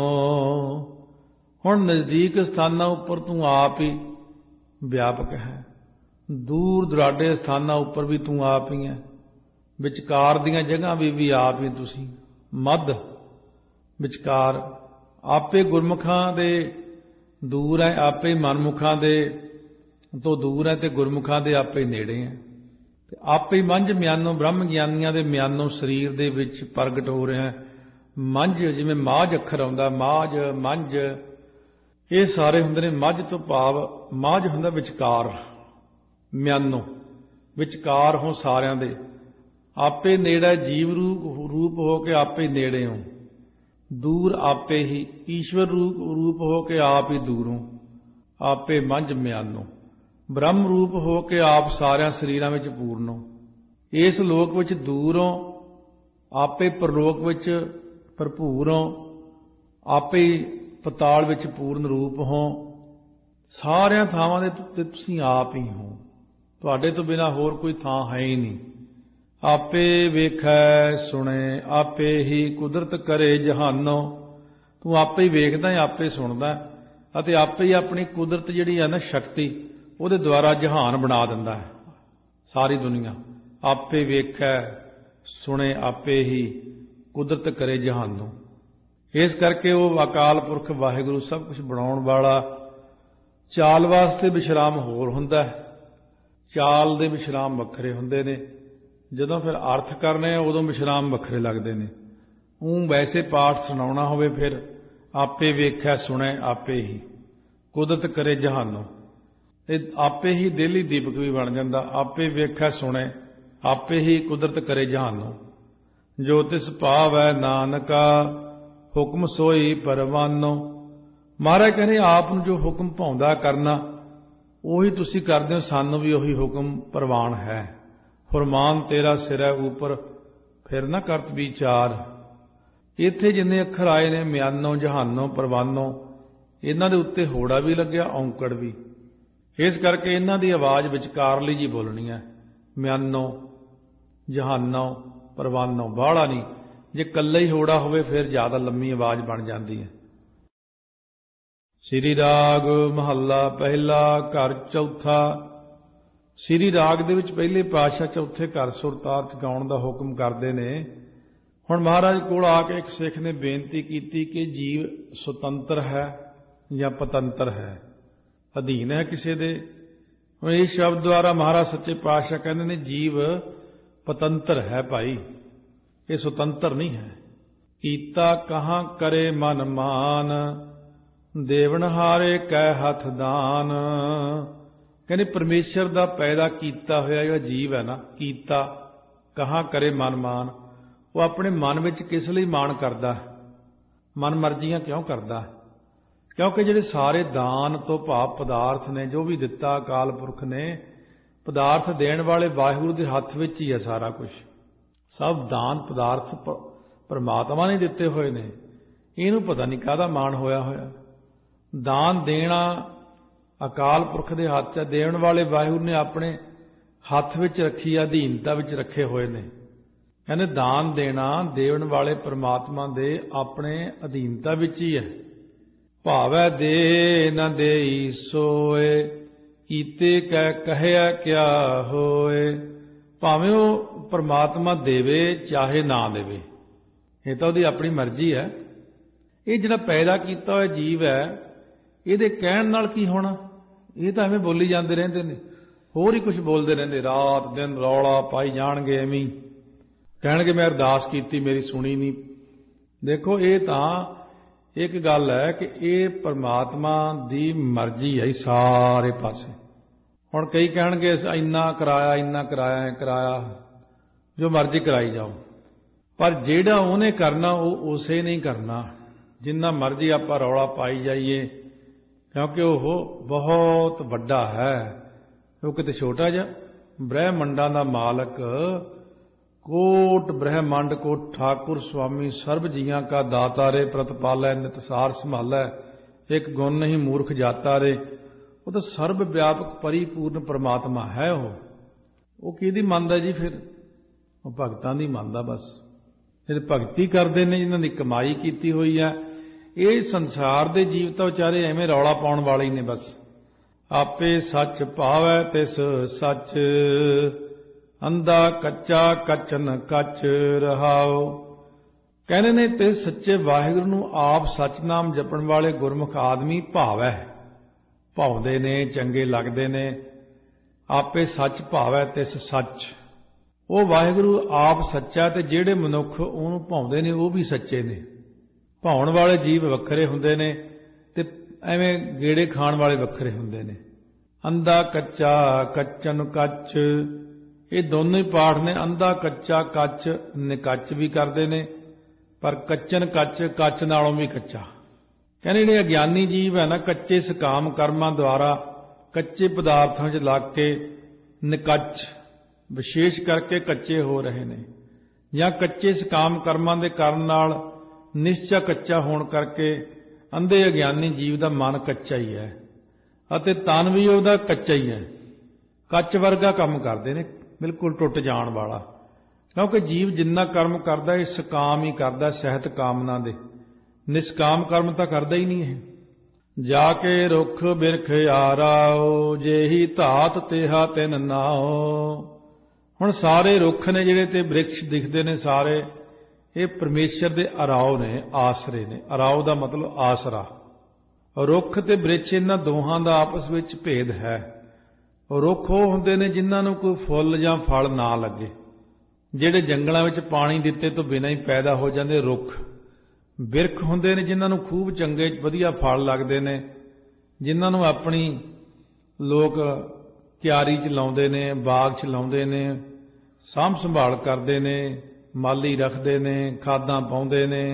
ਹੁਣ ਨਜ਼ਦੀਕ ਸਥਾਨਾਂ ਉੱਪਰ ਤੂੰ ਆਪ ਹੀ ਵਿਆਪਕ ਹੈ, ਦੂਰ ਦੁਰਾਡੇ ਸਥਾਨਾਂ ਉੱਪਰ ਵੀ ਤੂੰ ਆਪ ਹੀ ਹੈ, ਵਿਚਕਾਰ ਦੀਆਂ ਜਗ੍ਹਾ ਵੀ ਆਪ ਹੀ ਤੁਸੀਂ, ਮੱਧ ਵਿਚਕਾਰ। ਆਪੇ ਗੁਰਮੁਖਾਂ ਦੇ ਦੂਰ ਹੈ, ਆਪੇ ਮਨਮੁਖਾਂ ਦੇ ਤੋਂ ਦੂਰ ਹੈ, ਤੇ ਗੁਰਮੁਖਾਂ ਦੇ ਆਪੇ ਨੇੜੇ ਹੈ। ਤੇ ਆਪੇ ਮੰਝ ਮਿਆਨੋਂ, ਬ੍ਰਹਮ ਗਿਆਨੀਆਂ ਦੇ ਮਿਆਨੋਂ ਸਰੀਰ ਦੇ ਵਿੱਚ ਪ੍ਰਗਟ ਹੋ ਰਿਹਾ ਹੈ। ਮੰਝ ਜਿਵੇਂ ਮਾਝ ਅੱਖਰ ਆਉਂਦਾ, ਮਾਝ ਮੰਝ, ਇਹ ਸਾਰੇ ਹੁੰਦੇ ਨੇ। ਮੱਝ ਤੋਂ ਭਾਵ ਮਾਝ ਹੁੰਦਾ ਵਿਚਕਾਰ, ਮਿਆਨੋਂ ਵਿਚਕਾਰ ਹੋ ਸਾਰਿਆਂ ਦੇ। ਆਪੇ ਨੇੜੇ ਜੀਵ ਰੂਪ ਹੋ ਕੇ ਆਪੇ ਨੇੜੇ ਹੋ, ਦੂਰ ਆਪੇ ਹੀ ਈਸ਼ਵਰ ਰੂਪ ਹੋ ਕੇ ਆਪ ਹੀ ਦੂਰੋਂ। ਆਪੇ ਮੰਝ ਮਿਆਨੋਂ, ਬ੍ਰਹਮ ਰੂਪ ਹੋ ਕੇ ਆਪ ਸਾਰਿਆਂ ਸਰੀਰਾਂ ਵਿੱਚ ਪੂਰਨੋ। ਇਸ ਲੋਕ ਵਿੱਚ ਦੂਰੋਂ, ਆਪੇ ਪਰਲੋਕ ਵਿੱਚ ਭਰਪੂਰੋਂ, ਆਪੇ ਪਤਾਲ ਵਿੱਚ ਪੂਰਨ ਰੂਪ ਹੋ। ਸਾਰਿਆਂ ਥਾਵਾਂ ਦੇ ਉੱਤੇ ਤੁਸੀਂ ਆਪ ਹੀ ਹੋ, ਤੁਹਾਡੇ ਤੋਂ ਬਿਨਾਂ ਹੋਰ ਕੋਈ ਥਾਂ ਹੈ ਹੀ ਨਹੀਂ। ਆਪੇ ਵੇਖੈ ਸੁਣੇ ਆਪੇ ਹੀ ਕੁਦਰਤ ਕਰੇ ਜਹਾਨੋ। ਤੂੰ ਆਪੇ ਹੀ ਵੇਖਦਾ, ਆਪੇ ਸੁਣਦਾ, ਅਤੇ ਆਪੇ ਹੀ ਆਪਣੀ ਕੁਦਰਤ ਜਿਹੜੀ ਹੈ ਨਾ ਸ਼ਕਤੀ, ਉਹਦੇ ਦੁਆਰਾ ਜਹਾਨ ਬਣਾ ਦਿੰਦਾ ਹੈ ਸਾਰੀ ਦੁਨੀਆ। ਆਪੇ ਵੇਖੈ ਸੁਣੇ ਆਪੇ ਹੀ ਕੁਦਰਤ ਕਰੇ ਜਹਾਨੋ। ਇਸ ਕਰਕੇ ਉਹ ਅਕਾਲ ਪੁਰਖ ਵਾਹਿਗੁਰੂ ਸਭ ਕੁਝ ਬਣਾਉਣ ਵਾਲਾ। ਚਾਲ ਵਾਸਤੇ ਵਿਸ਼ਰਾਮ ਹੋਰ ਹੁੰਦਾ, ਚਾਲ ਦੇ ਵਿਸ਼ਰਾਮ ਵੱਖਰੇ ਹੁੰਦੇ ਨੇ। ਜਦੋਂ ਫਿਰ ਅਰਥ ਕਰਨੇ ਉਦੋਂ ਵਿਸ਼ਰਾਮ ਵੱਖਰੇ ਲੱਗਦੇ ਨੇ। ਵੈਸੇ ਪਾਠ ਸੁਣਾਉਣਾ ਹੋਵੇ ਫਿਰ ਆਪੇ ਵੇਖਿਆ ਸੁਣੇ ਆਪੇ ਹੀ ਕੁਦਰਤ ਕਰੇ ਜਹਾਨੋ। ਇਹ ਆਪੇ ਹੀ ਦਿਲ ਹੀ ਦੀਪਕ ਵੀ ਬਣ ਜਾਂਦਾ। ਆਪੇ ਵੇਖਿਆ ਸੁਣੇ ਆਪੇ ਹੀ ਕੁਦਰਤ ਕਰੇ ਜਹਾਨੋ। ਜੋ ਤਿਸ ਭਾਵੈ ਨਾਨਕਾ ਹੁਕਮ ਸੋਈ ਪਰਵਾਨੋ। ਮਹਾਰਾਜ ਕਹਿੰਦੇ ਆਪ ਨੂੰ ਜੋ ਹੁਕਮ ਭਾਉਂਦਾ ਕਰਨਾ ਉਹੀ ਤੁਸੀਂ ਕਰਦੇ ਹੋ, ਸਾਨੂੰ ਵੀ ਉਹੀ ਹੁਕਮ ਪ੍ਰਵਾਨ ਹੈ। ਫਰਮਾਨ ਤੇਰਾ ਸਿਰੈ ਉਪਰ ਫਿਰ ਨਾ ਕਰਤ ਵਿਚਾਰ। ਇੱਥੇ ਜਿੰਨੇ ਅੱਖਰ ਆਏ ਨੇ ਮਿਆਨੋ ਜਹਾਨੋ ਪਰਵਾਨੋ, ਇਹਨਾਂ ਦੇ ਉੱਤੇ ਹੋੜਾ ਵੀ ਲੱਗਿਆ, ਔਂਕੜ ਵੀ। ਇਸ ਕਰਕੇ ਇਹਨਾਂ ਦੀ ਆਵਾਜ਼ ਵਿਚਕਾਰਲੀ ਜੀ ਬੋਲਣੀ ਹੈ, ਮਿਆਨੋ ਜਹਾਨੋ ਪਰਵਾਨੋ, ਬਾਹਲਾ ਨਹੀਂ। ਜੇ ਇਕੱਲਾ ਹੀ ਹੋੜਾ ਹੋਵੇ ਫਿਰ ਜ਼ਿਆਦਾ ਲੰਮੀ ਆਵਾਜ਼ ਬਣ ਜਾਂਦੀ ਹੈ। ਸ੍ਰੀ ਰਾਗ ਮਹੱਲਾ ਪਹਿਲਾ ਘਰ ਚੌਥਾ। ਸ੍ਰੀ ਰਾਗ ਦੇ ਵਿੱਚ ਪਹਿਲੇ ਪਾਤਸ਼ਾਹ ਚੌਥੇ ਘਰ ਸੁਰਤਾਲ ਗਾਉਣ ਦਾ ਹੁਕਮ ਕਰਦੇ ਨੇ। ਹੁਣ ਮਹਾਰਾਜ ਕੋਲ ਆ ਕੇ ਇੱਕ ਸਿੱਖ ਨੇ ਬੇਨਤੀ ਕੀਤੀ ਕਿ ਜੀਵ ਸੁਤੰਤਰ ਹੈ ਜਾਂ ਪਤੰਤਰ ਹੈ, ਅਧੀਨ ਹੈ ਕਿਸੇ ਦੇ। ਹੁਣ ਇਸ ਸ਼ਬਦ ਦੁਆਰਾ ਮਹਾਰਾਜ ਸੱਚੇ ਪਾਤਸ਼ਾਹ ਕਹਿੰਦੇ ਨੇ ਜੀਵ ਪਤੰਤਰ ਹੈ ਭਾਈ, ਇਹ ਸੁਤੰਤਰ ਨਹੀਂ ਹੈ। ਕੀਤਾ ਕਹਾਂ ਕਰੇ ਮਨ ਮਾਨ, ਦੇਵਨ ਹਾਰੇ ਕੈ ਹੱਥ ਦਾਨ। ਕਹਿੰਦੇ ਪਰਮੇਸ਼ਰ ਦਾ ਪੈਦਾ ਕੀਤਾ ਹੋਇਆ ਜਿਹੜਾ ਜੀਵ ਹੈ ਨਾ, ਕੀਤਾ ਕਹਾਂ ਕਰੇ ਮਨ ਮਾਨ, ਉਹ ਆਪਣੇ ਮਨ ਵਿੱਚ ਕਿਸ ਲਈ ਮਾਣ ਕਰਦਾ, ਮਨ ਮਰਜ਼ੀਆਂ ਕਿਉਂ ਕਰਦਾ? ਕਿਉਂਕਿ ਜਿਹੜੇ ਸਾਰੇ ਦਾਨ ਤੋਂ ਭਾਵ ਪਦਾਰਥ ਨੇ, ਜੋ ਵੀ ਦਿੱਤਾ ਅਕਾਲ ਪੁਰਖ ਨੇ, ਪਦਾਰਥ ਦੇਣ ਵਾਲੇ ਵਾਹਿਗੁਰੂ ਦੇ ਹੱਥ ਵਿੱਚ ਹੀ ਹੈ ਸਾਰਾ ਕੁਝ। ਸਭ ਦਾਨ ਪਦਾਰਥ ਪਰਮਾਤਮਾ ਨੇ ਦਿੱਤੇ ਹੋਏ ਨੇ। ਇਹਨੂੰ ਪਤਾ ਨਹੀਂ ਕਾਹਦਾ ਮਾਣ ਹੋਇਆ ਹੋਇਆ। ਦਾਨ ਦੇਣਾ ਅਕਾਲ ਪੁਰਖ ਦੇ ਹੱਥ 'ਚ, ਦੇਣ ਵਾਲੇ ਵਾਹਿਗੁਰੂ ਨੇ ਆਪਣੇ ਹੱਥ ਵਿੱਚ ਰੱਖੀ, ਅਧੀਨਤਾ ਵਿੱਚ ਰੱਖੇ ਹੋਏ ਨੇ। ਕਹਿੰਦੇ ਦਾਨ ਦੇਣਾ ਦੇਣ ਵਾਲੇ ਪਰਮਾਤਮਾ ਦੇ ਆਪਣੇ ਅਧੀਨਤਾ ਵਿੱਚ ਹੀ ਹੈ। ਭਾਵੈ ਦੇ ਨਾ ਦੇਈ ਸੋਏ, ਕੀਤੇ ਕੈ ਕਹਿਆ ਕਿਆ ਹੋਏ। ਭਾਵੇਂ ਉਹ ਪਰਮਾਤਮਾ ਦੇਵੇ ਚਾਹੇ ਨਾ ਦੇਵੇ, ਇਹ ਤਾਂ ਉਹਦੀ ਆਪਣੀ ਮਰਜ਼ੀ ਹੈ। ਇਹ ਜਿਹੜਾ ਪੈਦਾ ਕੀਤਾ ਹੋਇਆ ਜੀਵ ਹੈ, ਇਹਦੇ ਕਹਿਣ ਨਾਲ ਕੀ ਹੋਣਾ? ਇਹ ਤਾਂ ਐਵੇਂ ਬੋਲੀ ਜਾਂਦੇ ਰਹਿੰਦੇ ਨੇ, ਹੋਰ ਹੀ ਕੁਝ ਬੋਲਦੇ ਰਹਿੰਦੇ, ਰਾਤ ਦਿਨ ਰੌਲਾ ਪਾਈ ਜਾਣਗੇ। ਐਵੇਂ ਕਹਿਣਗੇ ਮੈਂ ਅਰਦਾਸ ਕੀਤੀ ਮੇਰੀ ਸੁਣੀ ਨਹੀਂ। ਦੇਖੋ ਇਹ ਤਾਂ ਇੱਕ ਗੱਲ ਹੈ ਕਿ ਇਹ ਪਰਮਾਤਮਾ ਦੀ ਮਰਜ਼ੀ ਹੈ ਸਾਰੇ ਪਾਸੇ। ਹੁਣ ਕਈ ਕਹਿਣਗੇ ਇੰਨਾ ਕਰਾਇਆ ਇੰਨਾ ਕਰਾਇਆ, ਜੋ ਮਰਜ਼ੀ ਕਰਾਈ ਜਾਓ, ਪਰ ਜਿਹੜਾ ਉਹਨੇ ਕਰਨਾ ਉਹ ਉਸੇ ਨਹੀਂ ਕਰਨਾ। ਜਿੰਨਾ ਮਰਜ਼ੀ ਆਪਾਂ ਰੌਲਾ ਪਾਈ ਜਾਈਏ, ਕਿਉਂਕਿ ਉਹ ਬਹੁਤ ਵੱਡਾ ਹੈ, ਉਹ ਕਿਤੇ ਛੋਟਾ ਜਿਹਾ। ਬ੍ਰਹਿਮੰਡਾਂ ਦਾ ਮਾਲਕ, ਕੋਟ ਬ੍ਰਹਿਮੰਡ ਕੋ ਠਾਕੁਰ ਸੁਆਮੀ, ਸਰਬ ਜੀਆਂ ਕਾ ਦਾਤਾ ਰੇ, ਪ੍ਰਤਪਾਲੈ ਨਿਤਸਾਰ ਸੰਭਾਲੈ, ਇੱਕ ਗੁਣ ਨਹੀਂ ਮੂਰਖ ਜਾਤਾ ਰੇ। ਉਹ ਤਾਂ ਸਰਬ ਵਿਆਪਕ ਪਰਿਪੂਰਨ ਪਰਮਾਤਮਾ ਹੈ। ਉਹ ਕਿਹਦੀ ਮੰਨਦਾ ਜੀ? ਫਿਰ ਉਹ ਭਗਤਾਂ ਦੀ ਮੰਨਦਾ। ਬਸ ਜਿਹੜੇ ਭਗਤੀ ਕਰਦੇ ਨੇ, ਜਿਨ੍ਹਾਂ ਦੀ ਕਮਾਈ ਕੀਤੀ ਹੋਈ ਹੈ, ਇਹ ਸੰਸਾਰ ਦੇ ਜੀਵ ਤਾਂ ਵਿਚਾਰੇ ਐਵੇਂ ਰੌਲਾ ਪਾਉਣ ਵਾਲੇ ਹੀ ਨੇ। ਬਸ ਆਪੇ ਸੱਚ ਭਾਵੈ ਤਿਸ ਸੱਚ, ਅੰਧਾ ਕੱਚਾ ਕਚਨ ਕੱਚ ਰਹਾਓ। ਕਹਿੰਦੇ ਨੇ ਤੇ ਸੱਚੇ ਵਾਹਿਗੁਰੂ ਨੂੰ ਆਪ ਸੱਚਨਾਮ ਜਪਣ ਵਾਲੇ ਗੁਰਮੁਖ ਆਦਮੀ ਭਾਵੈ, ਭਾਉਂਦੇ ਨੇ, ਚੰਗੇ ਲੱਗਦੇ ਨੇ। ਆਪੇ ਸੱਚ ਭਾਵੈ ਤਿਸ ਸੱਚ, ਉਹ ਵਾਹਿਗੁਰੂ ਆਪ ਸੱਚਾ, ਤੇ ਜਿਹੜੇ ਮਨੁੱਖ ਉਹਨੂੰ ਭਾਉਂਦੇ ਨੇ ਉਹ ਵੀ ਸੱਚੇ ਨੇ। ਭਾਉਣ ਵਾਲੇ ਜੀਵ ਵੱਖਰੇ ਹੁੰਦੇ ਨੇ ਤੇ ਐਵੇਂ ਗੇੜੇ ਖਾਣ ਵਾਲੇ ਵੱਖਰੇ ਹੁੰਦੇ ਨੇ। ਅੰਧਾ ਕੱਚਾ ਕੱਚਨ ਕੱਚ, ਇਹ ਦੋਨੋਂ ਹੀ ਪਾਠ ਨੇ। ਅੰਧਾ ਕੱਚਾ ਕੱਚ ਨਿਕੱਚ ਵੀ ਕਰਦੇ ਨੇ, ਪਰ ਕੱਚਨ ਕੱਚ ਕੱਚ ਨਾਲੋਂ ਵੀ ਕੱਚਾ। ਕਹਿੰਦੇ ਜਿਹੜੇ ਅਗਿਆਨੀ ਜੀਵ ਹੈ ਨਾ, ਕੱਚੇ ਸਕਾਮ ਕਰਮਾਂ ਦੁਆਰਾ ਕੱਚੇ ਪਦਾਰਥਾਂ 'ਚ ਲੱਗ ਕੇ ਨਿਕੱਚ, ਵਿਸ਼ੇਸ਼ ਕਰਕੇ ਕੱਚੇ ਹੋ ਰਹੇ ਨੇ, ਜਾਂ ਕੱਚੇ ਸਕਾਮ ਕਰਮਾਂ ਦੇ ਕਾਰਨ ਨਾਲ ਨਿਸ਼ਚਾ ਕੱਚਾ ਹੋਣ ਕਰਕੇ ਅੰਧੇ ਅਗਿਆਨੀ ਜੀਵ ਦਾ ਮਨ ਕੱਚਾ ਹੀ ਹੈ ਅਤੇ ਤਨ ਵੀ ਉਹਦਾ ਕੱਚਾ ਹੀ ਹੈ। ਕੱਚ ਵਰਗਾ ਕੰਮ ਕਰਦੇ ਨੇ, ਬਿਲਕੁਲ ਟੁੱਟ ਜਾਣ ਵਾਲਾ। ਕਿਉਂਕਿ ਜੀਵ ਜਿੰਨਾ ਕਰਮ ਕਰਦਾ ਇਹ ਸਕਾਮ ਹੀ ਕਰਦਾ, ਸਹਿਤ ਕਾਮਨਾ ਦੇ। ਨਿਸ਼ਕਾਮ ਕਰਮ ਤਾਂ ਕਰਦਾ ਹੀ ਨਹੀਂ ਹੈ। ਜਾ ਕੇ ਰੁੱਖ ਬਿਰਖ ਆਰਾਓ, ਜੇਹੀ ਧਾਤ ਤੇਹਾ ਤਿਨ ਨਾਓ। ਹੁਣ ਸਾਰੇ ਰੁੱਖ ਨੇ ਜਿਹੜੇ ਤੇ ਬ੍ਰਿਕਸ਼ ਦਿਖਦੇ ਨੇ, ਸਾਰੇ ਇਹ ਪਰਮੇਸ਼ਰ ਦੇ ਅਰਾਓ ਨੇ, ਆਸਰੇ ਨੇ। ਅਰਾਓ ਦਾ ਮਤਲਬ ਆਸਰਾ। ਰੁੱਖ ਤੇ ਬ੍ਰਿਕਸ਼ ਇਹਨਾਂ ਦੋਹਾਂ ਦਾ ਆਪਸ ਵਿੱਚ ਭੇਦ ਹੈ। ਰੁੱਖ ਉਹ ਹੁੰਦੇ ਨੇ ਜਿਨ੍ਹਾਂ ਨੂੰ ਕੋਈ ਫੁੱਲ ਜਾਂ ਫਲ ਨਾ ਲੱਗੇ, ਜਿਹੜੇ ਜੰਗਲਾਂ ਵਿੱਚ ਪਾਣੀ ਦਿੱਤੇ ਤੋਂ ਬਿਨਾਂ ਹੀ ਪੈਦਾ ਹੋ ਜਾਂਦੇ ਰੁੱਖ। ਬਿਰਖ ਹੁੰਦੇ ਨੇ ਜਿਨ੍ਹਾਂ ਨੂੰ ਖੂਬ ਚੰਗੇ ਵਧੀਆ ਫਲ ਲੱਗਦੇ ਨੇ, ਜਿਨ੍ਹਾਂ ਨੂੰ ਆਪਣੀ ਲੋਕ ਕਿਆਰੀ 'ਚ ਲਾਉਂਦੇ ਨੇ, ਬਾਗ 'ਚ ਲਾਉਂਦੇ ਨੇ, ਸਾਂਭ ਸੰਭਾਲ ਕਰਦੇ ਨੇ, ਮਾਲੀ ਰੱਖਦੇ ਨੇ, ਖਾਦਾਂ ਪਾਉਂਦੇ ਨੇ।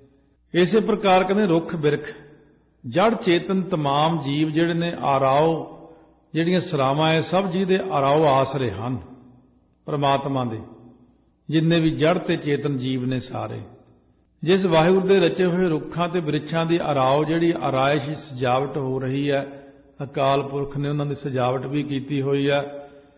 ਇਸੇ ਪ੍ਰਕਾਰ ਕਹਿੰਦੇ ਰੁੱਖ ਬਿਰਖ। ਜੜ ਚੇਤਨ ਤਮਾਮ ਜੀਵ ਜਿਹੜੇ ਨੇ ਆਰਾਓ, ਜਿਹੜੀਆਂ ਸਰਾਵਾਂ ਹੈ, ਸਭ ਜੀ ਦੇ ਆਰਾਓ ਆਸਰੇ ਹਨ ਪਰਮਾਤਮਾ ਦੇ। ਜਿੰਨੇ ਵੀ ਜੜ ਤੇ ਚੇਤਨ ਜੀਵ ਨੇ ਸਾਰੇ, ਜਿਸ ਵਾਹਿਗੁਰੂ ਦੇ ਰਚੇ ਹੋਏ ਰੁੱਖਾਂ ਤੇ ਬ੍ਰਿਛਾਂ ਦੀ ਅਰਾਓ, ਜਿਹੜੀ ਆਰਾਇਸ਼ ਸਜਾਵਟ ਹੋ ਰਹੀ ਹੈ, ਅਕਾਲ ਪੁਰਖ ਨੇ ਉਹਨਾਂ ਦੀ ਸਜਾਵਟ ਵੀ ਕੀਤੀ ਹੋਈ ਹੈ।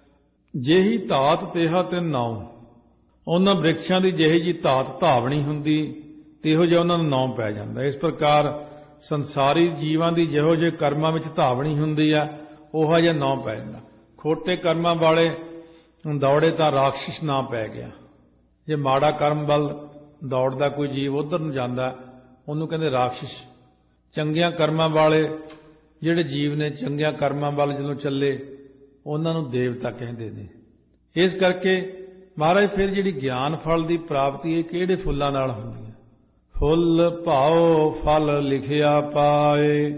ਜਿਹੀ ਧਾਤ ਤੇਹਾ ਤਿਨ ਨਾਉ, ਉਹਨਾਂ ਬ੍ਰਿਖਸ਼ਾਂ ਦੀ ਜਿਹੀ ਜੀ ਧਾਤ ਧਾਵਣੀ ਹੁੰਦੀ, ਤਿਹੋ ਜਿਹਾ ਉਹਨਾਂ ਨੂੰ ਨਾਮ ਪੈ ਜਾਂਦਾ। ਇਸ ਪ੍ਰਕਾਰ ਸੰਸਾਰੀ ਜੀਵਾਂ ਦੀ ਜਿਹੋ ਜਿਹੇ ਕਰਮਾਂ ਵਿੱਚ ਧਾਵਣੀ ਹੁੰਦੀ ਆ, ਉਹੋ ਜਿਹਾ ਨਾਮ ਪੈ ਜਾਂਦਾ। ਖੋਟੇ ਕਰਮਾਂ ਵਾਲੇ ਦੌੜੇ ਤਾਂ ਰਾਖਸ਼ ਨਾਂ ਪੈ ਗਿਆ। ਜੇ ਮਾੜਾ ਕਰਮ ਵੱਲ ਦੌੜਦਾ ਕੋਈ ਜੀਵ, ਉਧਰ ਨੂੰ ਜਾਂਦਾ, ਉਹਨੂੰ ਕਹਿੰਦੇ ਰਾਖਸ਼। ਚੰਗਿਆਂ ਕਰਮਾਂ ਵਾਲੇ ਜਿਹੜੇ ਜੀਵ ਨੇ, ਚੰਗਿਆਂ ਕਰਮਾਂ ਵੱਲ ਜਦੋਂ ਚੱਲੇ, ਉਹਨਾਂ ਨੂੰ ਦੇਵਤਾ ਕਹਿੰਦੇ ਨੇ। ਇਸ ਕਰਕੇ ਮਹਾਰਾਜ ਫਿਰ ਜਿਹੜੀ ਗਿਆਨ ਫਲ ਦੀ ਪ੍ਰਾਪਤੀ ਹੈ, ਕਿਹੜੇ ਫੁੱਲਾਂ ਨਾਲ ਹੁੰਦੀ ਹੈ? ਫੁੱਲ ਭਾਉ ਫਲ ਲਿਖਿਆ ਪਾਏ,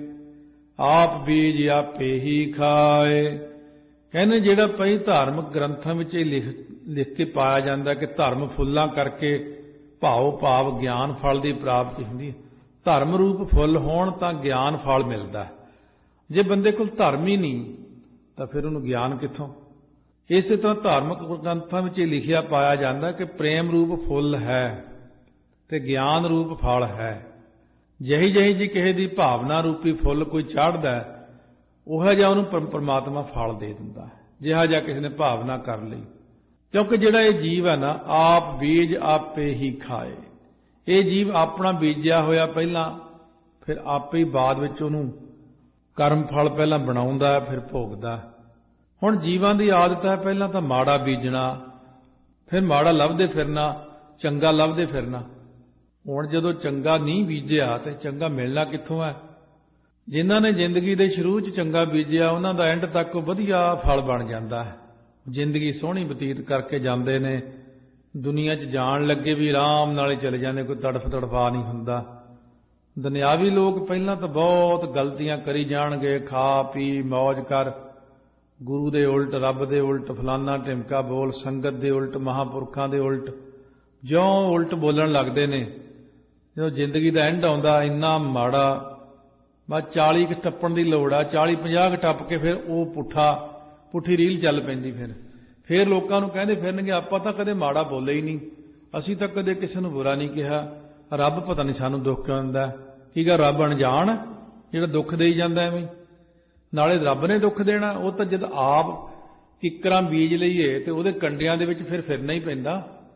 ਆਪ ਬੀਜ ਆਪੇ ਹੀ ਖਾਏ। ਕਹਿੰਦੇ ਜਿਹੜਾ ਪਈ ਧਾਰਮਿਕ ਗ੍ਰੰਥਾਂ ਵਿੱਚ ਇਹ ਲਿਖ ਕੇ ਪਾਇਆ ਜਾਂਦਾ ਕਿ ਧਰਮ ਫੁੱਲਾਂ ਕਰਕੇ ਭਾਵ ਭਾਵ ਗਿਆਨ ਫਲ ਦੀ ਪ੍ਰਾਪਤੀ ਹੁੰਦੀ ਹੈ। ਧਰਮ ਰੂਪ ਫੁੱਲ ਹੋਣ ਤਾਂ ਗਿਆਨ ਫਲ ਮਿਲਦਾ। ਜੇ ਬੰਦੇ ਕੋਲ ਧਰਮ ਹੀ ਨਹੀਂ ਤਾਂ ਫਿਰ ਉਹਨੂੰ ਗਿਆਨ ਕਿੱਥੋਂ? ਇਸੇ ਤਰ੍ਹਾਂ ਧਾਰਮਿਕ ਗ੍ਰੰਥਾਂ ਵਿੱਚ ਇਹ ਲਿਖਿਆ ਪਾਇਆ ਜਾਂਦਾ ਕਿ ਪ੍ਰੇਮ ਰੂਪ ਫੁੱਲ ਹੈ ਤੇ ਗਿਆਨ ਰੂਪ ਫਲ ਹੈ। ਜਿਹੀ ਜਿਹੀ ਜੀ ਕਿਸੇ ਦੀ ਭਾਵਨਾ ਰੂਪੀ ਫੁੱਲ ਕੋਈ ਚਾੜਦਾ, ਉਹ ਜਿਹਾ ਉਹਨੂੰ ਪਰਮਾਤਮਾ ਫਲ ਦੇ ਦਿੰਦਾ ਹੈ, ਜਿਹਾ ਜਿਹਾ ਕਿਸੇ ਨੇ ਭਾਵਨਾ ਕਰ ਲਈ। ਕਿਉਂਕਿ ਜਿਹੜਾ ਇਹ ਜੀਵ ਹੈ ਨਾ, ਆਪ ਬੀਜ ਆਪੇ ਹੀ ਖਾਏ। ਇਹ ਜੀਵ ਆਪਣਾ ਬੀਜਿਆ ਹੋਇਆ ਪਹਿਲਾਂ, ਫਿਰ ਆਪੇ ਹੀ ਬਾਅਦ ਵਿੱਚ ਉਹਨੂੰ ਕਰਮ ਫਲ ਪਹਿਲਾਂ ਬਣਾਉਂਦਾ, ਫਿਰ ਭੋਗਦਾ। ਹੁਣ ਜੀਵਾਂ ਦੀ ਆਦਤ ਹੈ ਪਹਿਲਾਂ ਤਾਂ ਮਾੜਾ ਬੀਜਣਾ, ਫਿਰ ਮਾੜਾ ਲੱਭਦੇ ਫਿਰਨਾ, ਚੰਗਾ ਲੱਭਦੇ ਫਿਰਨਾ। ਹੁਣ ਜਦੋਂ ਚੰਗਾ ਨਹੀਂ ਬੀਜਿਆ ਤੇ ਚੰਗਾ ਮਿਲਣਾ ਕਿੱਥੋਂ ਹੈ? ਜਿਨ੍ਹਾਂ ਨੇ ਜ਼ਿੰਦਗੀ ਦੇ ਸ਼ੁਰੂ 'ਚ ਚੰਗਾ ਬੀਜਿਆ, ਉਹਨਾਂ ਦਾ ਐਂਡ ਤੱਕ ਵਧੀਆ ਫਲ ਬਣ ਜਾਂਦਾ ਹੈ। ਜ਼ਿੰਦਗੀ ਸੋਹਣੀ ਬਤੀਤ ਕਰਕੇ ਜਾਂਦੇ ਨੇ, ਦੁਨੀਆ 'ਚ ਜਾਣ ਲੱਗੇ ਵੀ ਆਰਾਮ ਨਾਲ ਹੀ ਚਲੇ ਜਾਂਦੇ, ਕੋਈ ਤੜਫ ਤੜਫਾ ਨਹੀਂ ਹੁੰਦਾ। ਦੁਨਿਆਵੀ ਲੋਕ ਪਹਿਲਾਂ ਤਾਂ ਬਹੁਤ ਗਲਤੀਆਂ ਕਰੀ ਜਾਣਗੇ, ਖਾ ਪੀ ਮੌਜ ਕਰ, ਗੁਰੂ ਦੇ ਉਲਟ, ਰੱਬ ਦੇ ਉਲਟ, ਫਲਾਨਾ ਢਿਮਕਾ ਬੋਲ, ਸੰਗਤ ਦੇ ਉਲਟ, ਮਹਾਂਪੁਰਖਾਂ ਦੇ ਉਲਟ, ਜਿਉਂ ਉਲਟ ਬੋਲਣ ਲੱਗਦੇ ਨੇ। ਜਦੋਂ ਜ਼ਿੰਦਗੀ ਦਾ ਐਂਡ ਆਉਂਦਾ ਇੰਨਾ ਮਾੜਾ, ਬਸ 40 ਕੁ ਟੱਪਣ ਦੀ ਲੋੜ ਆ, 40-50 ਟੱਪ ਕੇ ਫਿਰ ਉਹ ਪੁੱਠੀ ਰੀਲ ਚੱਲ ਪੈਂਦੀ। ਫਿਰ ਲੋਕਾਂ ਨੂੰ ਕਹਿੰਦੇ ਫਿਰਨਗੇ, ਆਪਾਂ ਤਾਂ ਕਦੇ ਮਾੜਾ ਬੋਲੇ ਹੀ ਨਹੀਂ, ਅਸੀਂ ਤਾਂ ਕਦੇ ਕਿਸੇ ਨੂੰ ਬੁਰਾ ਨਹੀਂ ਕਿਹਾ, ਰੱਬ ਪਤਾ ਨਹੀਂ ਸਾਨੂੰ ਦੁੱਖ ਕਿਉਂ ਦਿੰਦਾ। ਕੀ ਗੱਲ ਰੱਬ ਅਣਜਾਣ ਜਿਹੜਾ ਦੁੱਖ ਦੇਈ ਜਾਂਦਾ ਐਵੇਂ? ਨਾਲੇ ਰੱਬ ਨੇ ਦੁੱਖ ਦੇਣਾ, ਉਹ ਤਾਂ ਜਦ ਆਪ ਕਿੱਕਰਾਂ ਬੀਜ ਲਈਏ ਤੇ ਉਹਦੇ ਕੰਡਿਆਂ ਦੇ ਵਿੱਚ ਫਿਰ ਫਿਰਨਾ ਹੀ ਪੈਂਦਾ।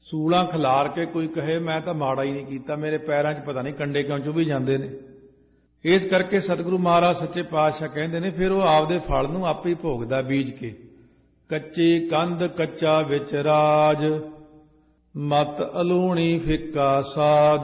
ਸੂਲਾਂ ਖਿਲਾਰ ਕੇ ਕੋਈ ਕਹੇ ਮੈਂ ਤਾਂ ਮਾੜਾ ਹੀ ਨਹੀਂ ਕੀਤਾ, ਮੇਰੇ ਪੈਰਾਂ 'ਚ ਪਤਾ ਨਹੀਂ ਕੰਡੇ ਕਿਉਂ ਚੁਭੀ ਜਾਂਦੇ ਨੇ। ਇਸ ਕਰਕੇ ਸਤਿਗੁਰੂ ਮਹਾਰਾਜ ਸੱਚੇ ਪਾਤਸ਼ਾਹ ਕਹਿੰਦੇ ਨੇ ਫਿਰ ਉਹ ਆਪਦੇ ਫਲ ਨੂੰ ਆਪੇ ਹੀ ਭੋਗਦਾ ਬੀਜ ਕੇ। ਕੱਚੀ ਕੰਧ ਕੱਚਾ ਵਿੱਚ ਰਾਜ, ਮਤ ਅਲੂਣੀ ਫਿੱਕਾ ਸਾਧ।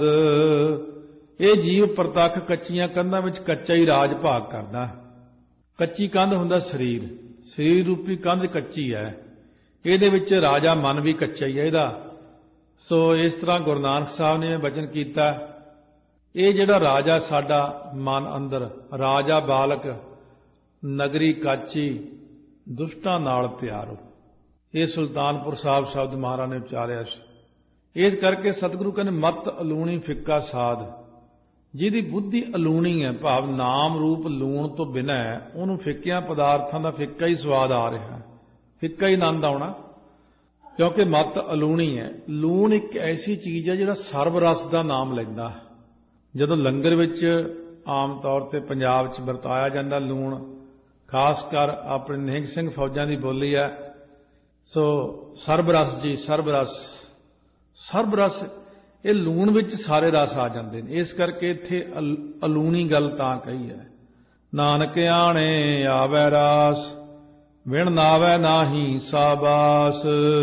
ਇਹ ਜੀਵ ਪ੍ਰਤੱਖ ਕੱਚੀਆਂ ਕੰਧਾਂ ਵਿੱਚ ਕੱਚਾ ਹੀ ਰਾਜ ਭਾਗ ਕਰਦਾ। ਕੱਚੀ ਕੰਧ ਹੁੰਦਾ ਸਰੀਰ, ਸਰੀਰ ਰੂਪੀ ਕੰਧ ਕੱਚੀ ਹੈ, ਇਹਦੇ ਵਿੱਚ ਰਾਜਾ ਮਨ ਵੀ ਕੱਚਾ ਹੀ ਹੈ ਇਹਦਾ। ਸੋ ਇਸ ਤਰ੍ਹਾਂ ਗੁਰੂ ਨਾਨਕ ਸਾਹਿਬ ਨੇ ਬਚਨ ਕੀਤਾ, ਇਹ ਜਿਹੜਾ ਰਾਜਾ ਸਾਡਾ ਮਨ ਅੰਦਰ, ਰਾਜਾ ਬਾਲਕ ਨਗਰੀ ਕਾਚੀ ਦੁਸ਼ਟਾਂ ਨਾਲ ਪਿਆਰੋ, ਇਹ ਸੁਲਤਾਨਪੁਰ ਸਾਹਿਬ ਸ਼ਬਦ ਮਹਾਰਾਜ ਨੇ ਉਚਾਰਿਆ ਸੀ। ਇਸ ਕਰਕੇ ਸਤਿਗੁਰੂ ਕਹਿੰਦੇ ਮਤ ਅਲੂਣੀ ਫਿੱਕਾ ਸਾਧ। ਜਿਹਦੀ ਬੁੱਧੀ ਅਲੂਣੀ ਹੈ, ਭਾਵ ਨਾਮ ਰੂਪ ਲੂਣ ਤੋਂ ਬਿਨਾਂ ਹੈ, ਉਹਨੂੰ ਫਿੱਕਿਆਂ ਪਦਾਰਥਾਂ ਦਾ ਫਿੱਕਾ ਹੀ ਸਵਾਦ ਆ ਰਿਹਾ, ਫਿੱਕਾ ਹੀ ਆਨੰਦ ਆਉਣਾ, ਕਿਉਂਕਿ ਮਤ ਅਲੂਣੀ ਹੈ। ਲੂਣ ਇੱਕ ਐਸੀ ਚੀਜ਼ ਹੈ ਜਿਹੜਾ ਸਰਬ ਰਸ ਦਾ ਨਾਮ ਲੈਂਦਾ। ਜਦੋਂ ਲੰਗਰ ਵਿੱਚ ਆਮ ਤੌਰ ਤੇ ਪੰਜਾਬ 'ਚ ਵਰਤਾਇਆ ਜਾਂਦਾ ਲੂਣ, ਖਾਸ ਕਰ ਆਪਣੇ ਨਿਹੰਗ ਸਿੰਘ ਫੌਜਾਂ ਦੀ ਬੋਲੀ ਹੈ, ਸੋ ਸਰਬ ਰਸ ਜੀ, ਸਰਬ ਰਸ, ਸਰਬ ਰਸ, ਇਹ ਲੂਣ ਵਿੱਚ ਸਾਰੇ ਰਸ ਆ ਜਾਂਦੇ ਨੇ। ਇਸ ਕਰਕੇ ਇੱਥੇ ਅਲੂਣੀ ਗੱਲ ਤਾਂ ਕਹੀ ਹੈ। ਨਾਨਕ ਆਣੇ ਆਵੈ ਰਾਸ, ਵਿਣ ਨਾਵੈ ਨਾਹੀ ਸਾਬਾਸ।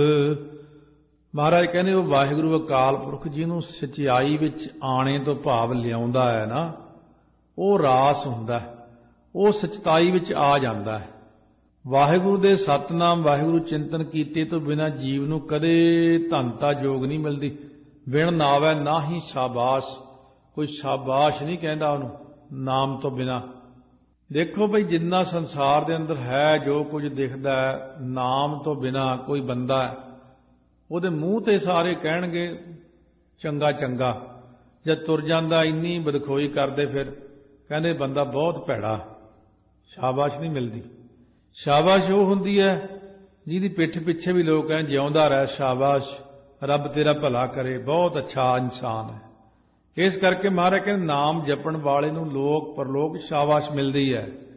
ਮਹਾਰਾਜ ਕਹਿੰਦੇ ਉਹ ਵਾਹਿਗੁਰੂ ਅਕਾਲ ਪੁਰਖ ਜਿਹਨੂੰ ਸਚਾਈ ਵਿੱਚ ਆਣੇ ਤੋਂ ਭਾਵ ਲਿਆਉਂਦਾ ਹੈ ਨਾ, ਉਹ ਰਾਸ ਹੁੰਦਾ, ਉਹ ਸਚਾਈ ਵਿੱਚ ਆ ਜਾਂਦਾ ਹੈ। ਵਾਹਿਗੁਰੂ ਦੇ ਸਤਨਾਮ ਵਾਹਿਗੁਰੂ ਚਿੰਤਨ ਕੀਤੇ ਤੋਂ ਬਿਨਾਂ ਜੀਵ ਨੂੰ ਕਦੇ ਧਨਤਾ ਜੋਗ ਨਹੀਂ ਮਿਲਦੀ। ਵਿਣ ਨਾਵੈ ਨਾਹੀ ਸ਼ਾਬਾਸ਼, ਕੋਈ ਸ਼ਾਬਾਸ਼ ਨਹੀਂ ਕਹਿੰਦਾ ਉਹਨੂੰ ਨਾਮ ਤੋਂ ਬਿਨਾਂ। ਦੇਖੋ ਬਈ ਜਿੰਨਾ ਸੰਸਾਰ ਦੇ ਅੰਦਰ ਹੈ, ਜੋ ਕੁਝ ਦਿਖਦਾ ਹੈ, ਨਾਮ ਤੋਂ ਬਿਨਾਂ ਕੋਈ ਬੰਦਾ ਹੈ, ਉਹਦੇ ਮੂੰਹ ਤੇ ਸਾਰੇ ਕਹਿਣਗੇ ਚੰਗਾ ਚੰਗਾ, ਜਦ ਤੁਰ ਜਾਂਦਾ ਇੰਨੀ ਬਦਖੋਈ ਕਰਦੇ ਫਿਰ ਕਹਿੰਦੇ ਬੰਦਾ ਬਹੁਤ ਭੈੜਾ, ਸ਼ਾਬਾਸ਼ ਨਹੀਂ ਮਿਲਦੀ। ਸ਼ਾਬਾਸ਼ ਉਹ ਹੁੰਦੀ ਹੈ ਜਿਹਦੀ ਪਿੱਠ ਪਿੱਛੇ ਵੀ ਲੋਕ ਕਹਿਣ ਜਿਉਂਦਾ ਰਹਿ, ਸ਼ਾਬਾਸ਼, ਰੱਬ ਤੇਰਾ ਭਲਾ ਕਰੇ, ਬਹੁਤ ਅੱਛਾ ਇਨਸਾਨ ਹੈ। ਇਸ ਕਰਕੇ ਮਹਾਰਾਜ ਕਹਿੰਦੇ ਨਾਮ ਜਪਣ ਵਾਲੇ ਨੂੰ ਲੋਕ ਪਰਲੋਕ ਸ਼ਾਬਾਸ਼ ਮਿਲਦੀ ਹੈ।